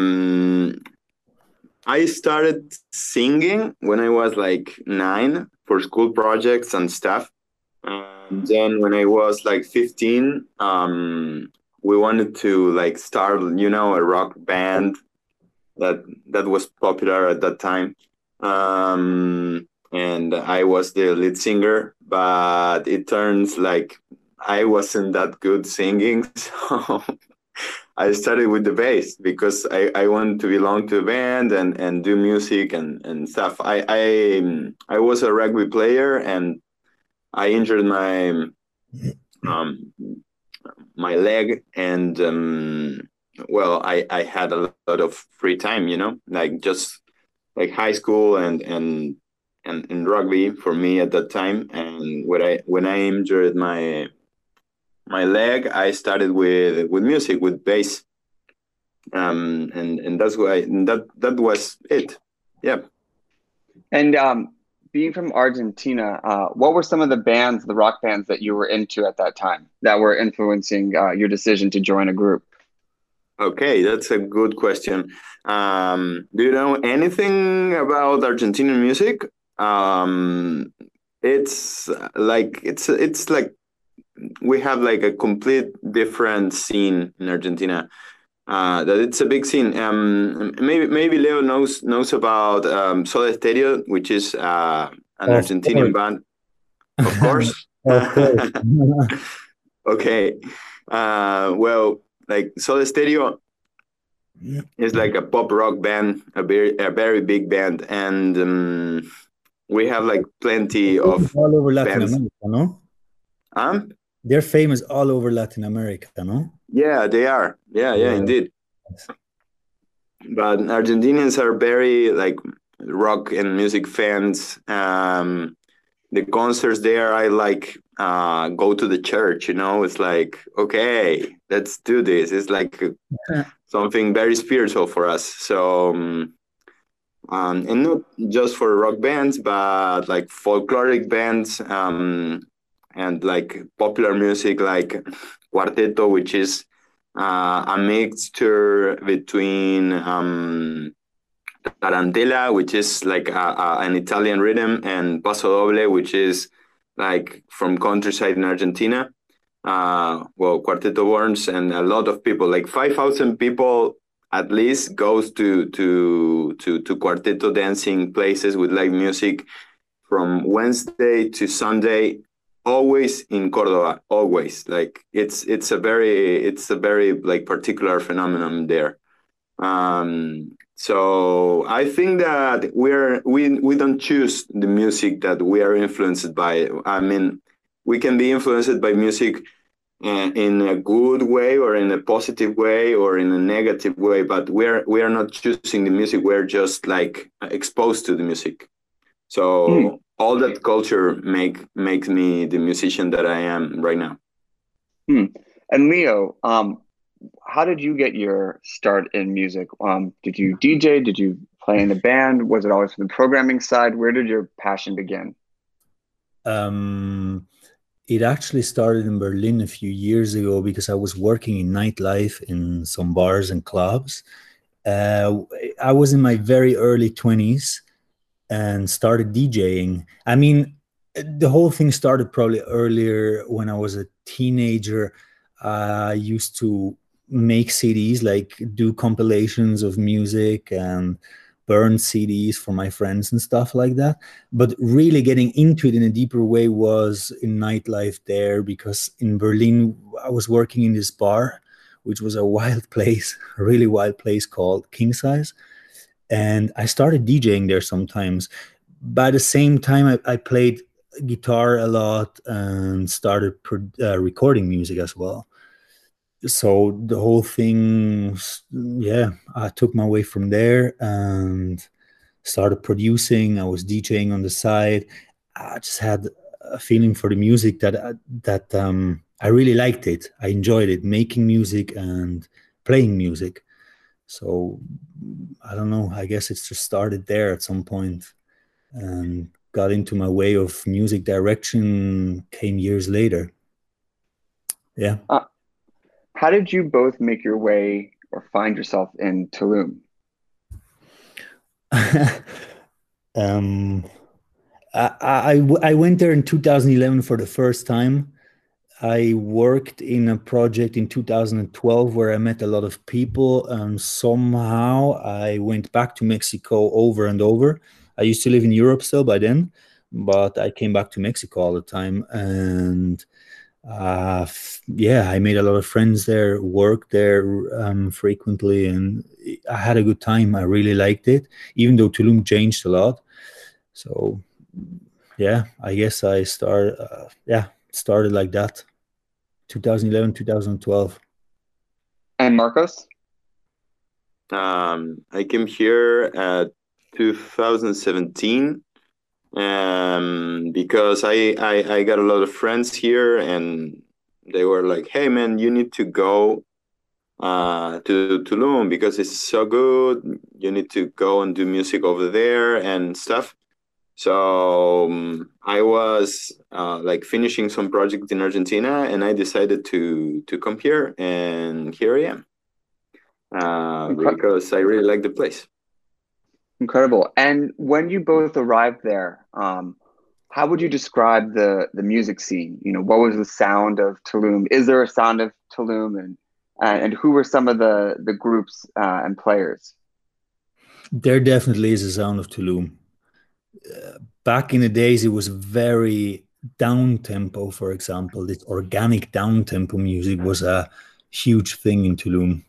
I started singing when I was like 9 for school projects and stuff. And then when I was like 15, we wanted to like start, a rock band that was popular at that time. And I was the lead singer, but it turns like I wasn't that good singing. So I started with the bass because I wanted to belong to the band and do music and stuff. I was a rugby player, and I injured my leg, and I had a lot of free time, like just like high school and rugby for me at that time. And when I injured my leg, I started with music, with bass, and that's why that was it. Yeah. And being from Argentina, what were some of the rock bands that you were into at that time that were influencing your decision to join a group? Okay, that's a good question. Do you know anything about Argentinian music? It's like we have like a complete different scene in Argentina. That it's a big scene. Maybe Leo knows about Soda Stereo, which is an Of Argentinian course. band, of course. Of course. Okay. Well, like Soda Stereo is like a pop rock band, a very big band, and we have like plenty of All over Latin bands. America, no? Um, They're famous all over Latin America, no? yeah, they are. Yeah, Yeah. indeed. But Argentinians are very like rock and music fans. The concerts there, I like go to the church. It's like, okay, let's do this. It's like something very spiritual for us. So, and not just for rock bands, but like folkloric bands, and like popular music, like Cuarteto, which is a mixture between tarantela, which is like an Italian rhythm, and paso doble, which is like from countryside in Argentina. Well, Cuarteto Burns, and a lot of people, like 5,000 people at least, goes to Cuarteto dancing places with live music from Wednesday to Sunday, always in Cordoba, always. Like it's a very like particular phenomenon there. So I think that we don't choose the music that we are influenced by. I mean, we can be influenced by music in a good way, or in a positive way, or in a negative way, but we are not choosing the music. We're just like exposed to the music. So all that culture makes me the musician that I am right now. And Leo, how did you get your start in music? Did you DJ? Did you play in a band? Was it always from the programming side? Where did your passion begin? It actually started in Berlin a few years ago because I was working in nightlife in some bars and clubs. I was in my very early 20s and started DJing. I mean, the whole thing started probably earlier. When I was a teenager, I used to make CDs, like do compilations of music and burn CDs for my friends and stuff like that. But really getting into it in a deeper way was in nightlife there, because in Berlin, I was working in this bar, which was a wild place, a really wild place called King Size. And I started DJing there sometimes. By the same time, I played guitar a lot and started recording music as well. So the whole thing, yeah, I took my way from there and started producing. I was DJing on the side. I just had a feeling for the music that I really liked it. I enjoyed it, making music and playing music. So I don't know. I guess it's just started there at some point, and got into my way of music direction came years later. Yeah. How did you both make your way or find yourself in Tulum? I went there in 2011 for the first time. I worked in a project in 2012 where I met a lot of people, and somehow I went back to Mexico over and over. I used to live in Europe still by then, but I came back to Mexico all the time. And yeah, I made a lot of friends there, worked there frequently, and I had a good time. I really liked it, even though Tulum changed a lot. So yeah, I guess I started like that, 2011, 2012. And Marcos? I came here at 2017, because I got a lot of friends here, and they were like, hey man, you need to go to Tulum because it's so good. You need to go and do music over there and stuff. So I was like finishing some project in Argentina, and I decided to come here, and here I am. because I really like the place. Incredible. And when you both arrived there, how would you describe the music scene? What was the sound of Tulum? Is there a sound of Tulum, and who were some of the groups and players? There definitely is a sound of Tulum. Back in the days, it was very down tempo. For example, this organic down tempo music was a huge thing in Tulum.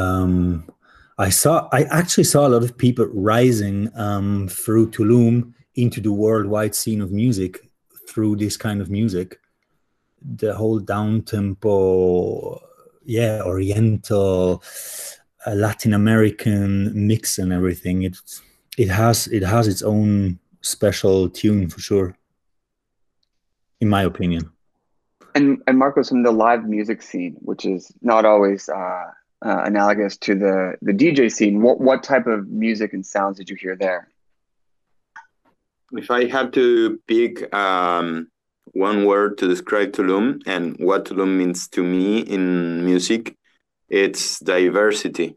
I actually saw a lot of people rising through Tulum into the worldwide scene of music through this kind of music. The whole down tempo, Oriental, Latin American mix and everything. It has its own special tune for sure, in my opinion. And Marcos, from the live music scene, which is not always analogous to the DJ scene, what type of music and sounds did you hear there? If I have to pick one word to describe Tulum and what Tulum means to me in music, it's diversity.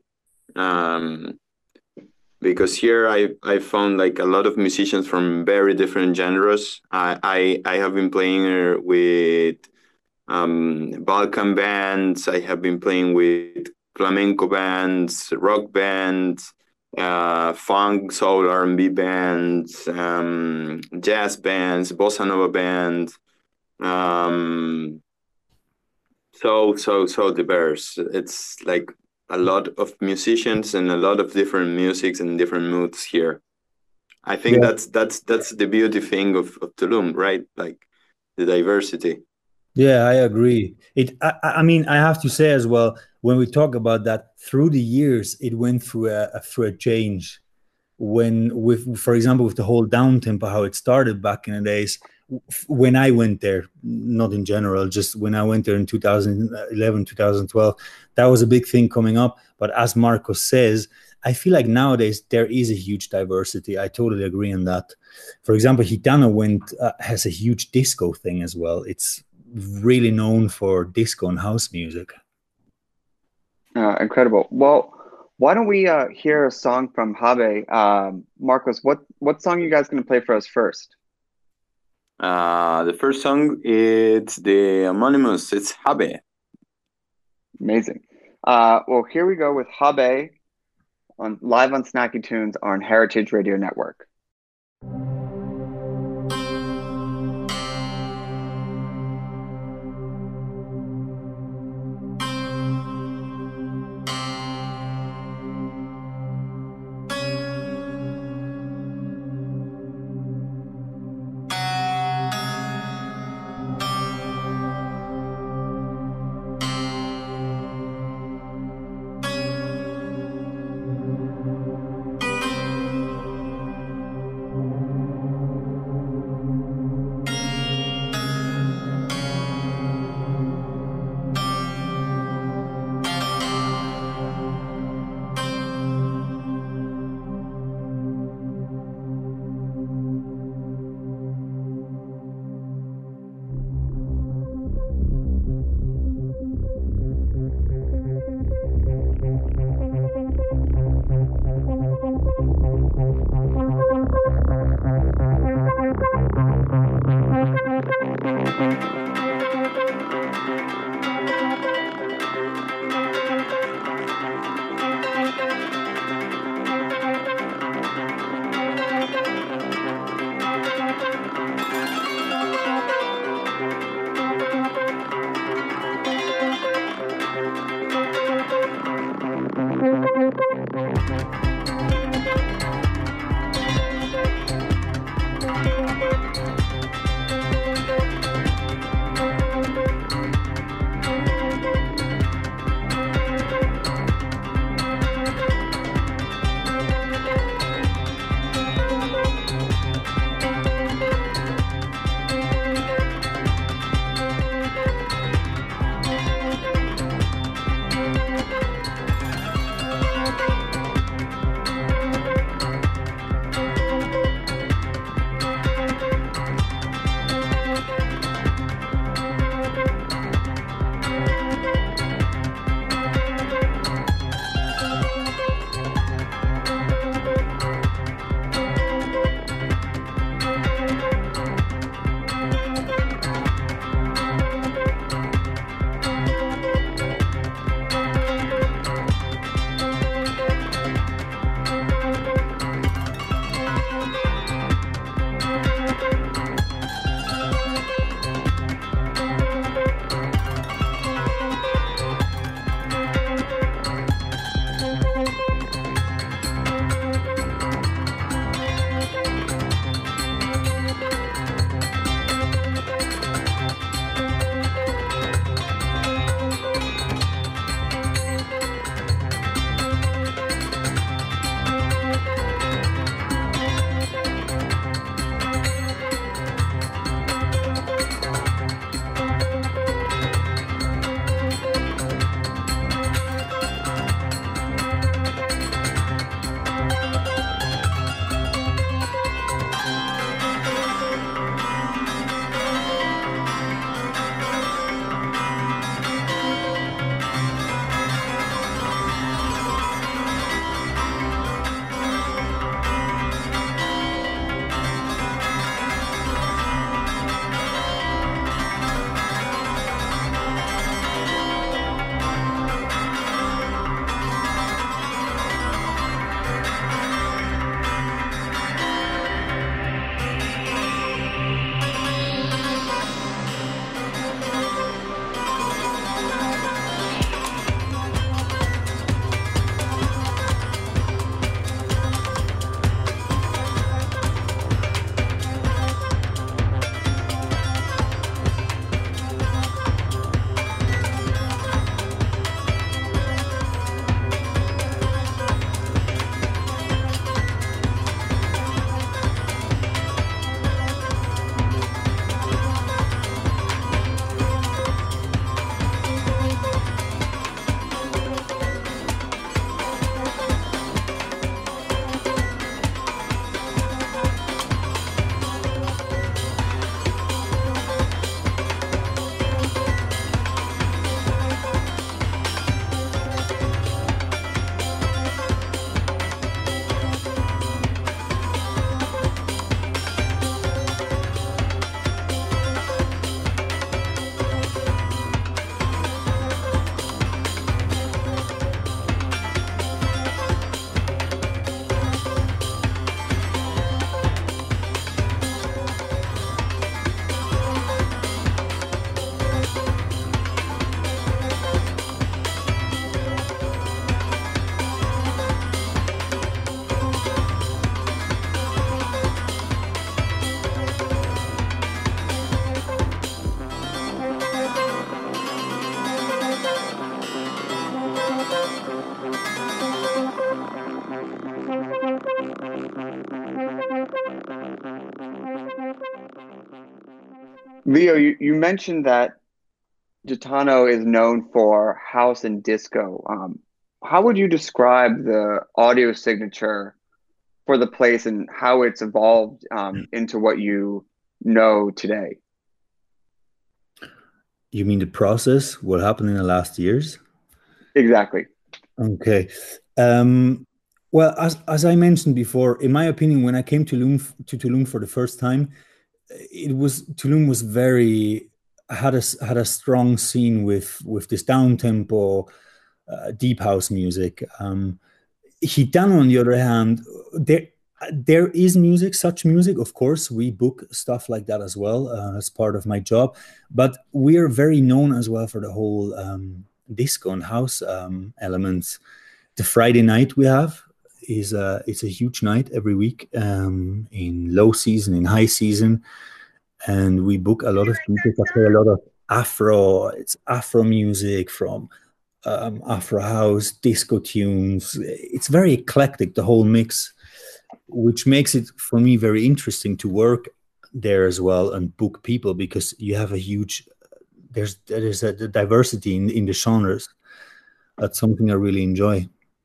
Because here I found like a lot of musicians from very different genres. I have been playing with Balkan bands. I have been playing with flamenco bands, rock bands, funk, soul, R&B bands, jazz bands, bossa nova bands. So diverse. It's like a lot of musicians and a lot of different musics and different moods here. I think that's the beauty thing of Tulum, right? Like the diversity. Yeah, I agree. I mean, I have to say as well, when we talk about that, through the years, it went through a change. For example, with the whole down tempo, how it started back in the days, when I went there, not in general, just when I went there in 2011, 2012, that was a big thing coming up. But as Marcos says, I feel like nowadays there is a huge diversity. I totally agree on that. For example, Gitano has a huge disco thing as well. It's really known for disco and house music. Incredible. Well, why don't we hear a song from Habe? Marcos, what song are you guys going to play for us first? The first song, it's the homonymous. It's Habe. Amazing. Well, here we go with Habe live on Snacky Tunes on Heritage Radio Network. Leo, you mentioned that Gitano is known for house and disco. How would you describe the audio signature for the place and how it's evolved into what you know today? You mean the process? What happened in the last years? Exactly. Okay. Well, as I mentioned before, in my opinion, when I came to Tulum for the first time, Tulum was very had a strong scene with this down tempo, deep house music. Gitano, on the other hand, there is such music, of course. We book stuff like that as well as part of my job, but we are very known as well for the whole disco and house elements. The Friday night we have it's a huge night every week in low season, in high season, and we book a lot of people that play a lot of Afro music from Afro house, disco tunes. It's very eclectic, the whole mix, which makes it for me very interesting to work there as well and book people, because you have there's a diversity in the genres. That's something I really enjoy.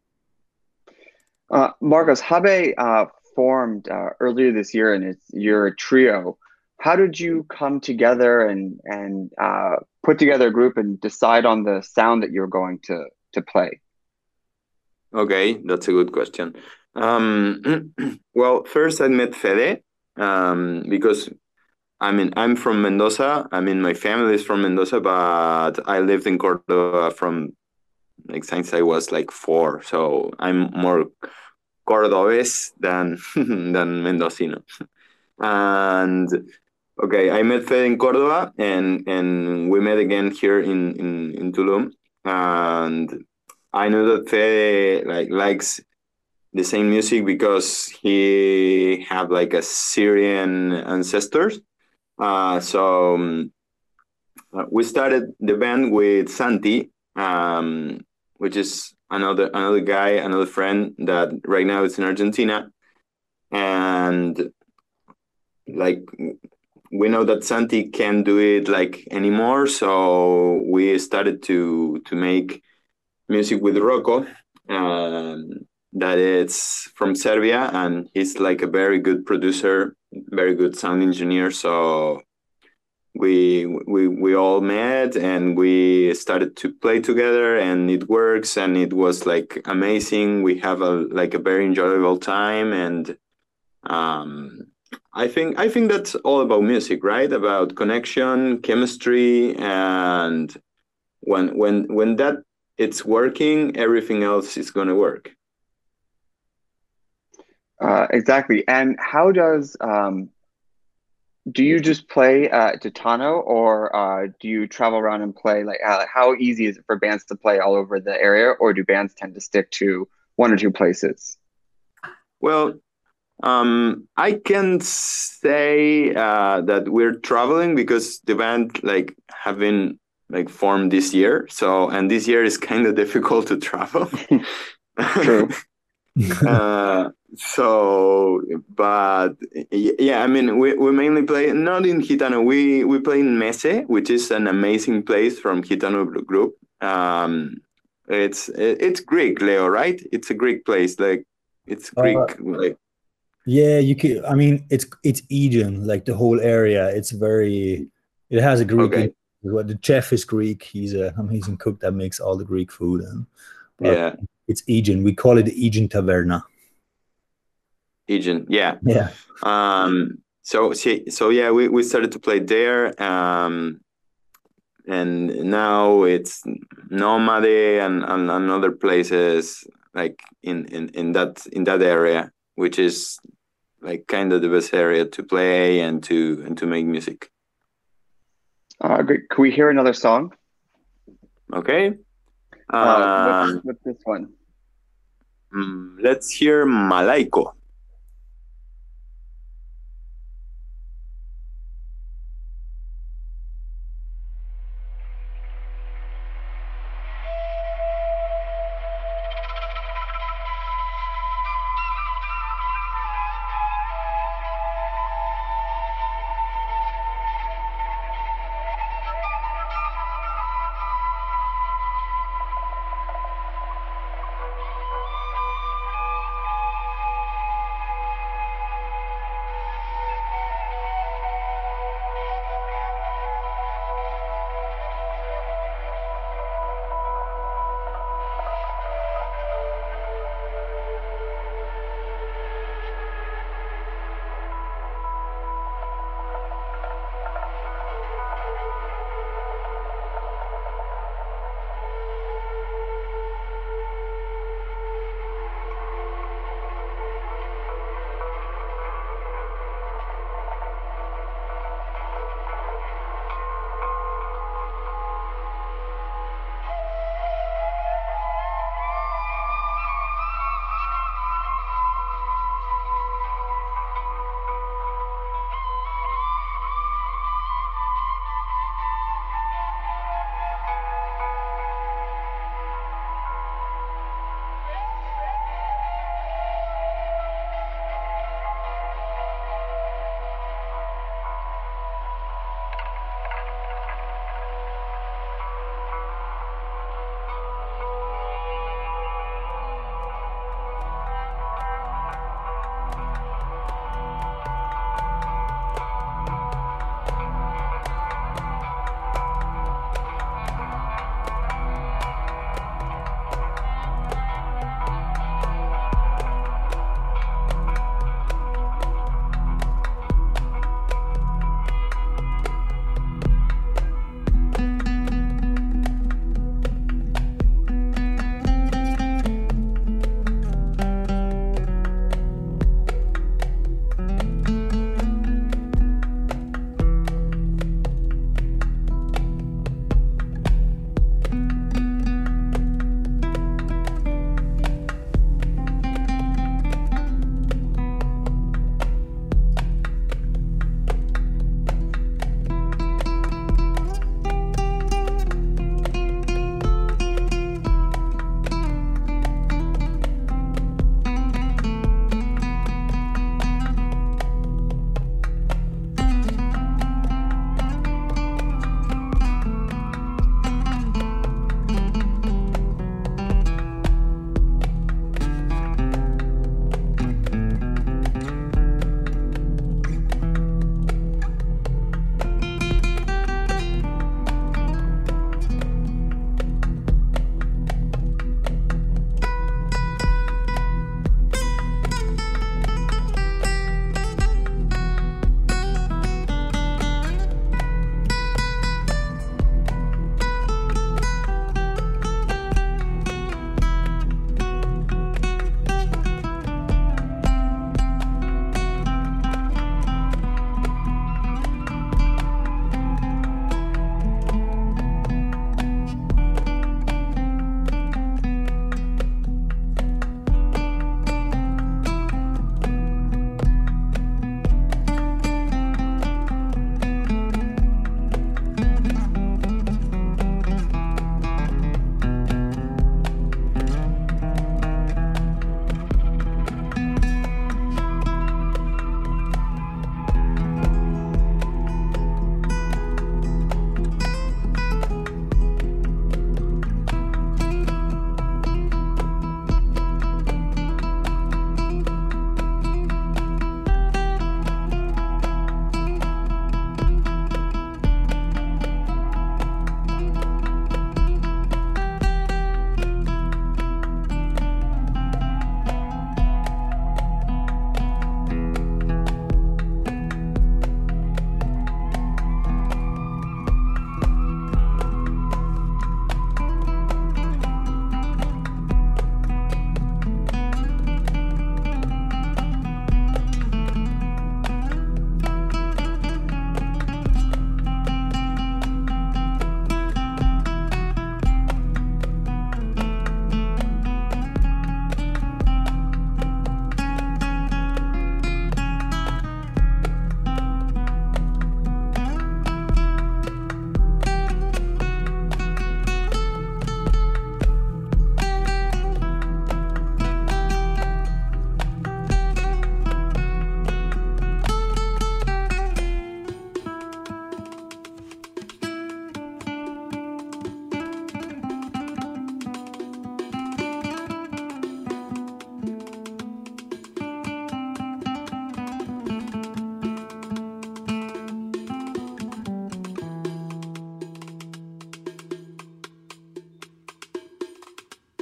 Marcos, Habe formed earlier this year, and you're a trio. How did you come together and put together a group and decide on the sound that you're going to play? Okay, that's a good question. Well, first I met Fede because I'm from Mendoza. My family is from Mendoza, but I lived in Córdoba since I was like 4. So I'm more Cordobés than Mendocino. And okay, I met Fede in Córdoba, and we met again here in Tulum. And I know that Fede likes the same music because he had like a Syrian ancestors. So we started the band with Santi, which is another guy, another friend that right now is in Argentina. And like, we know that Santi can't do it like anymore, so we started to make music with Rocco, that is from Serbia, and he's like a very good producer, very good sound engineer. So we all met and we started to play together, and it works, and it was like amazing. We have a very enjoyable time, and I think that's all about music, right? About connection, chemistry, and when that it's working, everything else is going to work. Exactly. And how does do you just play Gitano, or do you travel around and play? Like, how easy is it for bands to play all over the area, or do bands tend to stick to 1 or 2 places? Well, I can say that we're traveling because the band have been formed this year. So, and this year is kind of difficult to travel. True. So, but yeah, we mainly play not in Gitano. We play in Mese, which is an amazing place from Gitano group. It's Greek, Leo, right? It's a Greek place. It's Greek. Yeah, you could. It's Aegean, like the whole area. It has a Greek. Okay. The chef is Greek. He's an amazing cook that makes all the Greek food. Yeah. It's Aegean. We call it the Aegean Taverna. Aegean, yeah. Yeah. So yeah, we started to play there, and now it's Nomade and other places like in that area, which is like kind of the best area to play and to make music. Great. Can we hear another song? Okay. What's this one? Let's hear Malaiko.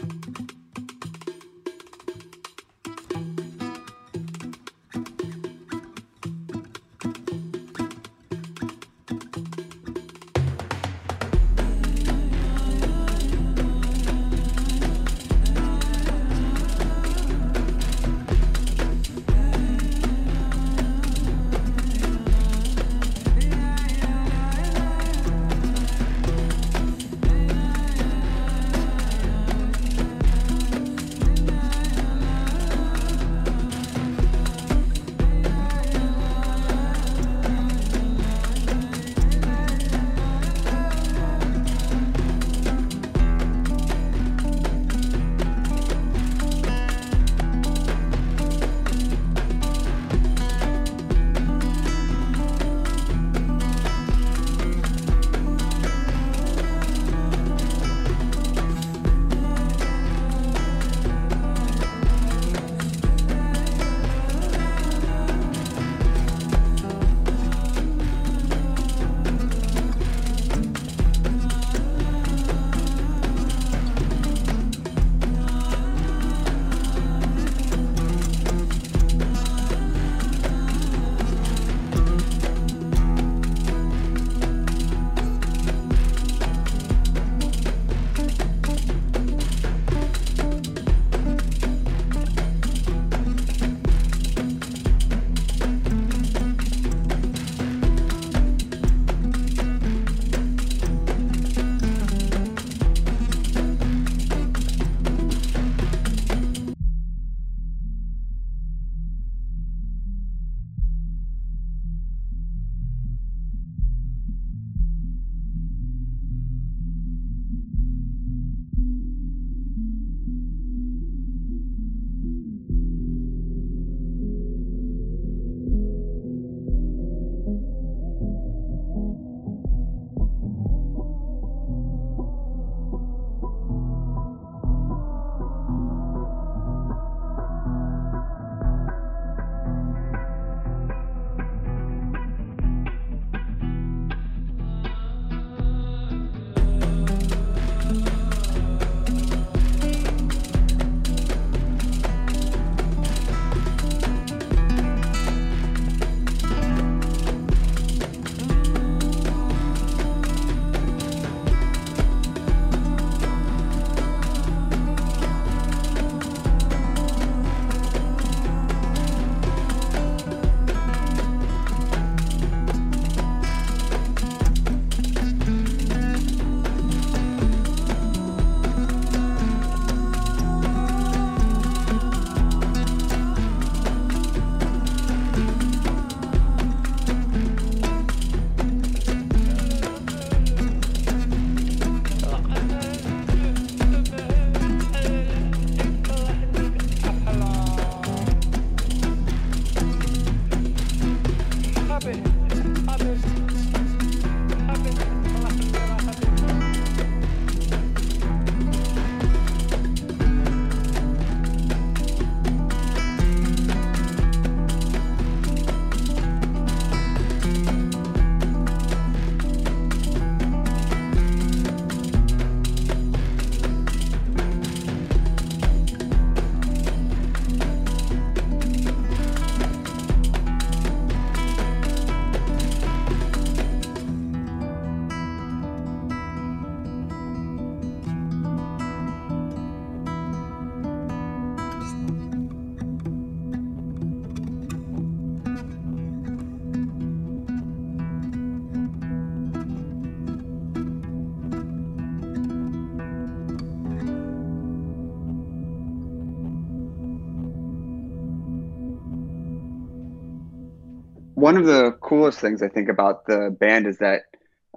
One of the coolest things I think about the band is that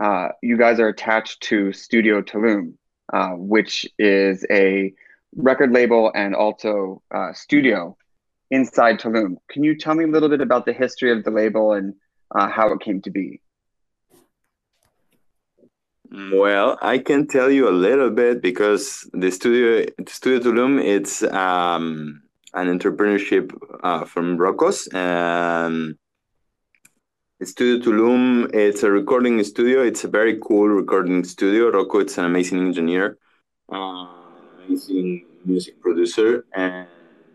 you guys are attached to Studio Tulum, which is a record label and also studio inside Tulum. Can you tell me a little bit about the history of the label and how it came to be? Well, I can tell you a little bit because the Studio Tulum, it's an entrepreneurship from Rocos. Studio Tulum, it's a recording studio. It's a very cool recording studio. Rocco, it's an amazing engineer. amazing music producer, and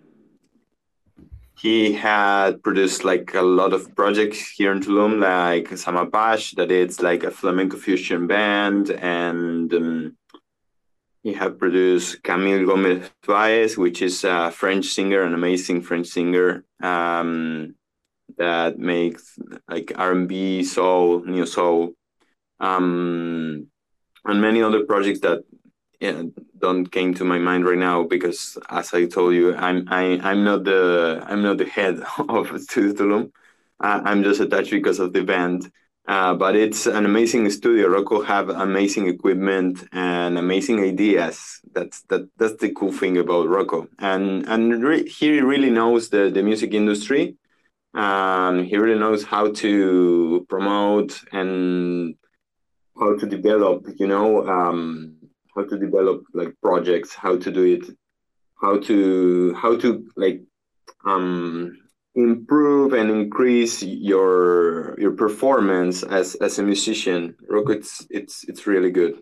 he had produced like a lot of projects here in Tulum, like Samapash, that it's like a flamenco fusion band, and he had produced Camille Gomez Baez, which is a French singer, an amazing French singer that makes like R&B, soul, neo soul, and many other projects that don't came to my mind right now, because as I told you, I'm not the head of Studio Tulum. I'm just attached because of the band. But it's an amazing studio. Rocco have amazing equipment and amazing ideas. That's the cool thing about Rocco. And he really knows the music industry. He really knows how to promote and how to develop, how to develop like projects, how to do it, how to like improve and increase your performance as a musician. Rocco, it's really good.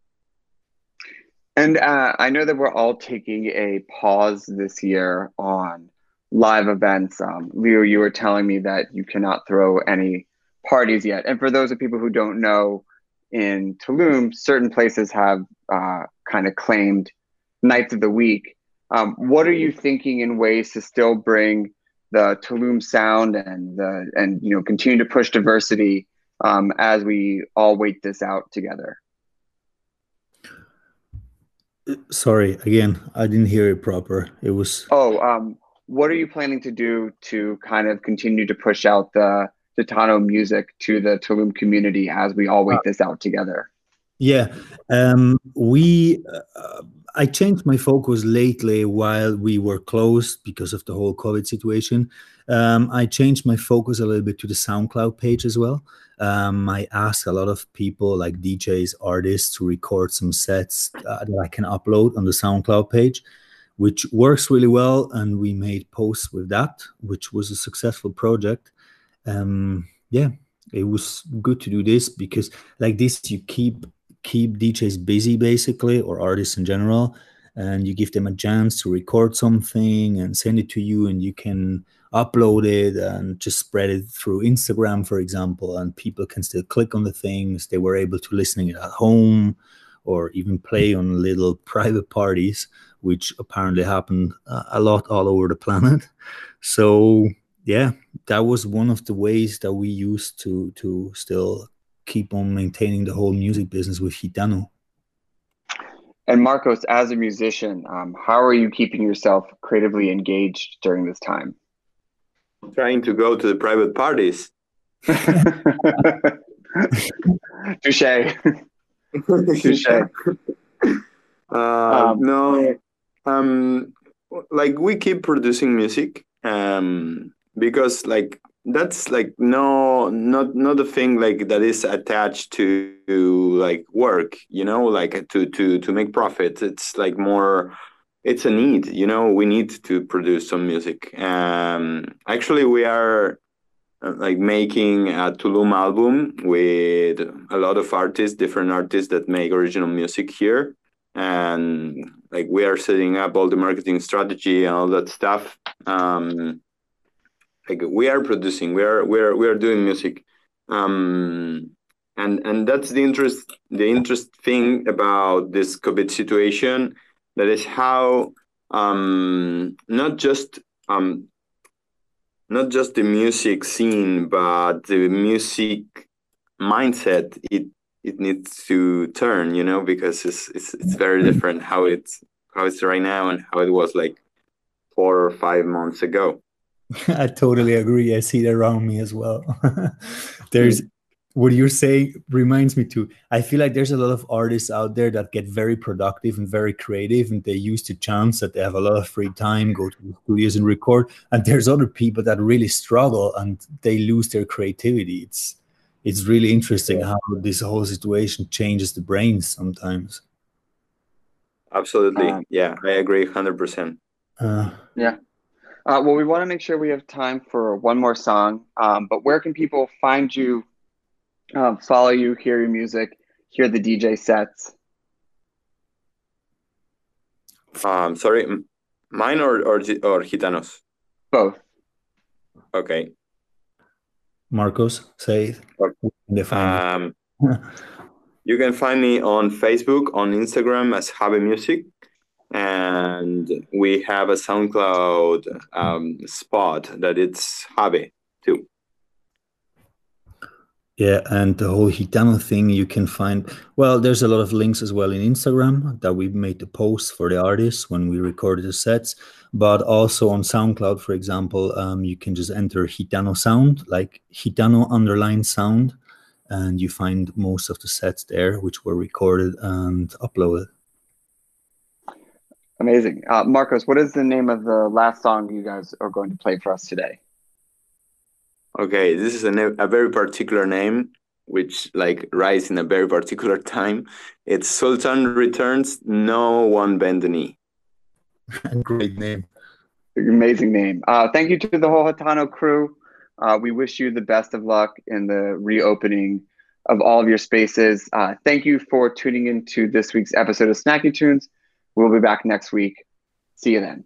And I know that we're all taking a pause this year on live events. Leo, you were telling me that you cannot throw any parties yet. And for those of people who don't know, in Tulum, certain places have kind of claimed nights of the week. What are you thinking in ways to still bring the Tulum sound and continue to push diversity as we all wait this out together? Sorry, again, I didn't hear it proper. It was... what are you planning to do to kind of continue to push out the Tano music to the Tulum community as we all wait this out together? Yeah, I changed my focus lately while we were closed because of the whole COVID situation. I changed my focus a little bit to the SoundCloud page as well. I asked a lot of people like DJs, artists to record some sets that I can upload on the SoundCloud page, which works really well. And we made posts with that, which was a successful project. It was good to do this because like this, you keep DJs busy basically, or artists in general, and you give them a chance to record something and send it to you, and you can upload it and just spread it through Instagram, for example, and people can still click on the things. They were able to listen it at home or even play on little private parties, which apparently happen a lot all over the planet. So yeah, that was one of the ways that we used to still keep on maintaining the whole music business with Gitano. And Marcos, as a musician, how are you keeping yourself creatively engaged during this time? Trying to go to the private parties. Touche. Like we keep producing music because like that's like not a thing like that is attached to like work, like to make profit. It's like more, it's a need, we need to produce some music. Actually we are like making a Tulum album with a lot of artists, different artists that make original music here, and like we are setting up all the marketing strategy and all that stuff. Like we are producing, we are doing music, and that's the interest thing about this COVID situation. That is how not just the music scene, but the music mindset. It needs to turn, because it's very different how it's right now and how it was like 4 or 5 months ago. I totally agree. I see it around me as well. There's what you're saying reminds me too. I feel like there's a lot of artists out there that get very productive and very creative, and they use the chance that they have a lot of free time, go to the studios and record. And there's other people that really struggle and they lose their creativity. It's really interesting how this whole situation changes the brains sometimes. Absolutely. Yeah, I agree 100%. Yeah. Well, we want to make sure we have time for one more song. But where can people find you, follow you, hear your music, hear the DJ sets? Sorry, mine or Gitanos? Both. Okay. Marcos, say it. You can find me on Facebook, on Instagram as Have Music, and we have a SoundCloud spot that it's Have too. Yeah, and the whole Gitano thing you can find. Well, there's a lot of links as well in Instagram that we made the posts for the artists when we recorded the sets, but also on SoundCloud, for example, you can just enter Gitano Sound, like Gitano_sound, and you find most of the sets there, which were recorded and uploaded. Amazing. Marcos, what is the name of the last song you guys are going to play for us today? Okay, this is a very particular name, which like rise in a very particular time. It's Sultan Returns, No One Bend the Knee. Great name. Amazing name. Thank you to the whole Gitano crew. We wish you the best of luck in the reopening of all of your spaces. Thank you for tuning into this week's episode of Snacky Tunes. We'll be back next week. See you then.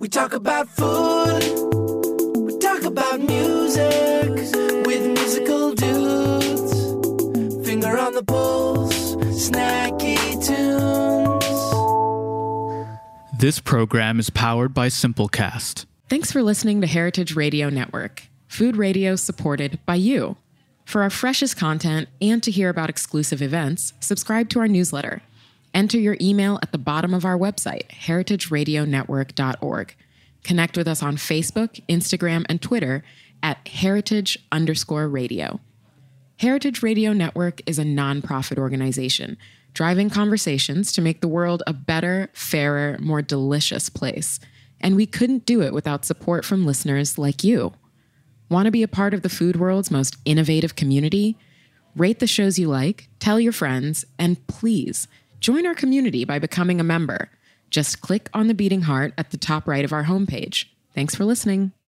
We talk about food, we talk about music, with musical dudes. Finger on the pulse, snacky tunes. This program is powered by Simplecast. Thanks for listening to Heritage Radio Network, food radio supported by you. For our freshest content and to hear about exclusive events, subscribe to our newsletter. Enter your email at the bottom of our website, heritageradionetwork.org. Connect with us on Facebook, Instagram, and Twitter at heritage_radio. Heritage Radio Network is a nonprofit organization driving conversations to make the world a better, fairer, more delicious place. And we couldn't do it without support from listeners like you. Want to be a part of the food world's most innovative community? Rate the shows you like, tell your friends, and please join our community by becoming a member. Just click on the beating heart at the top right of our homepage. Thanks for listening.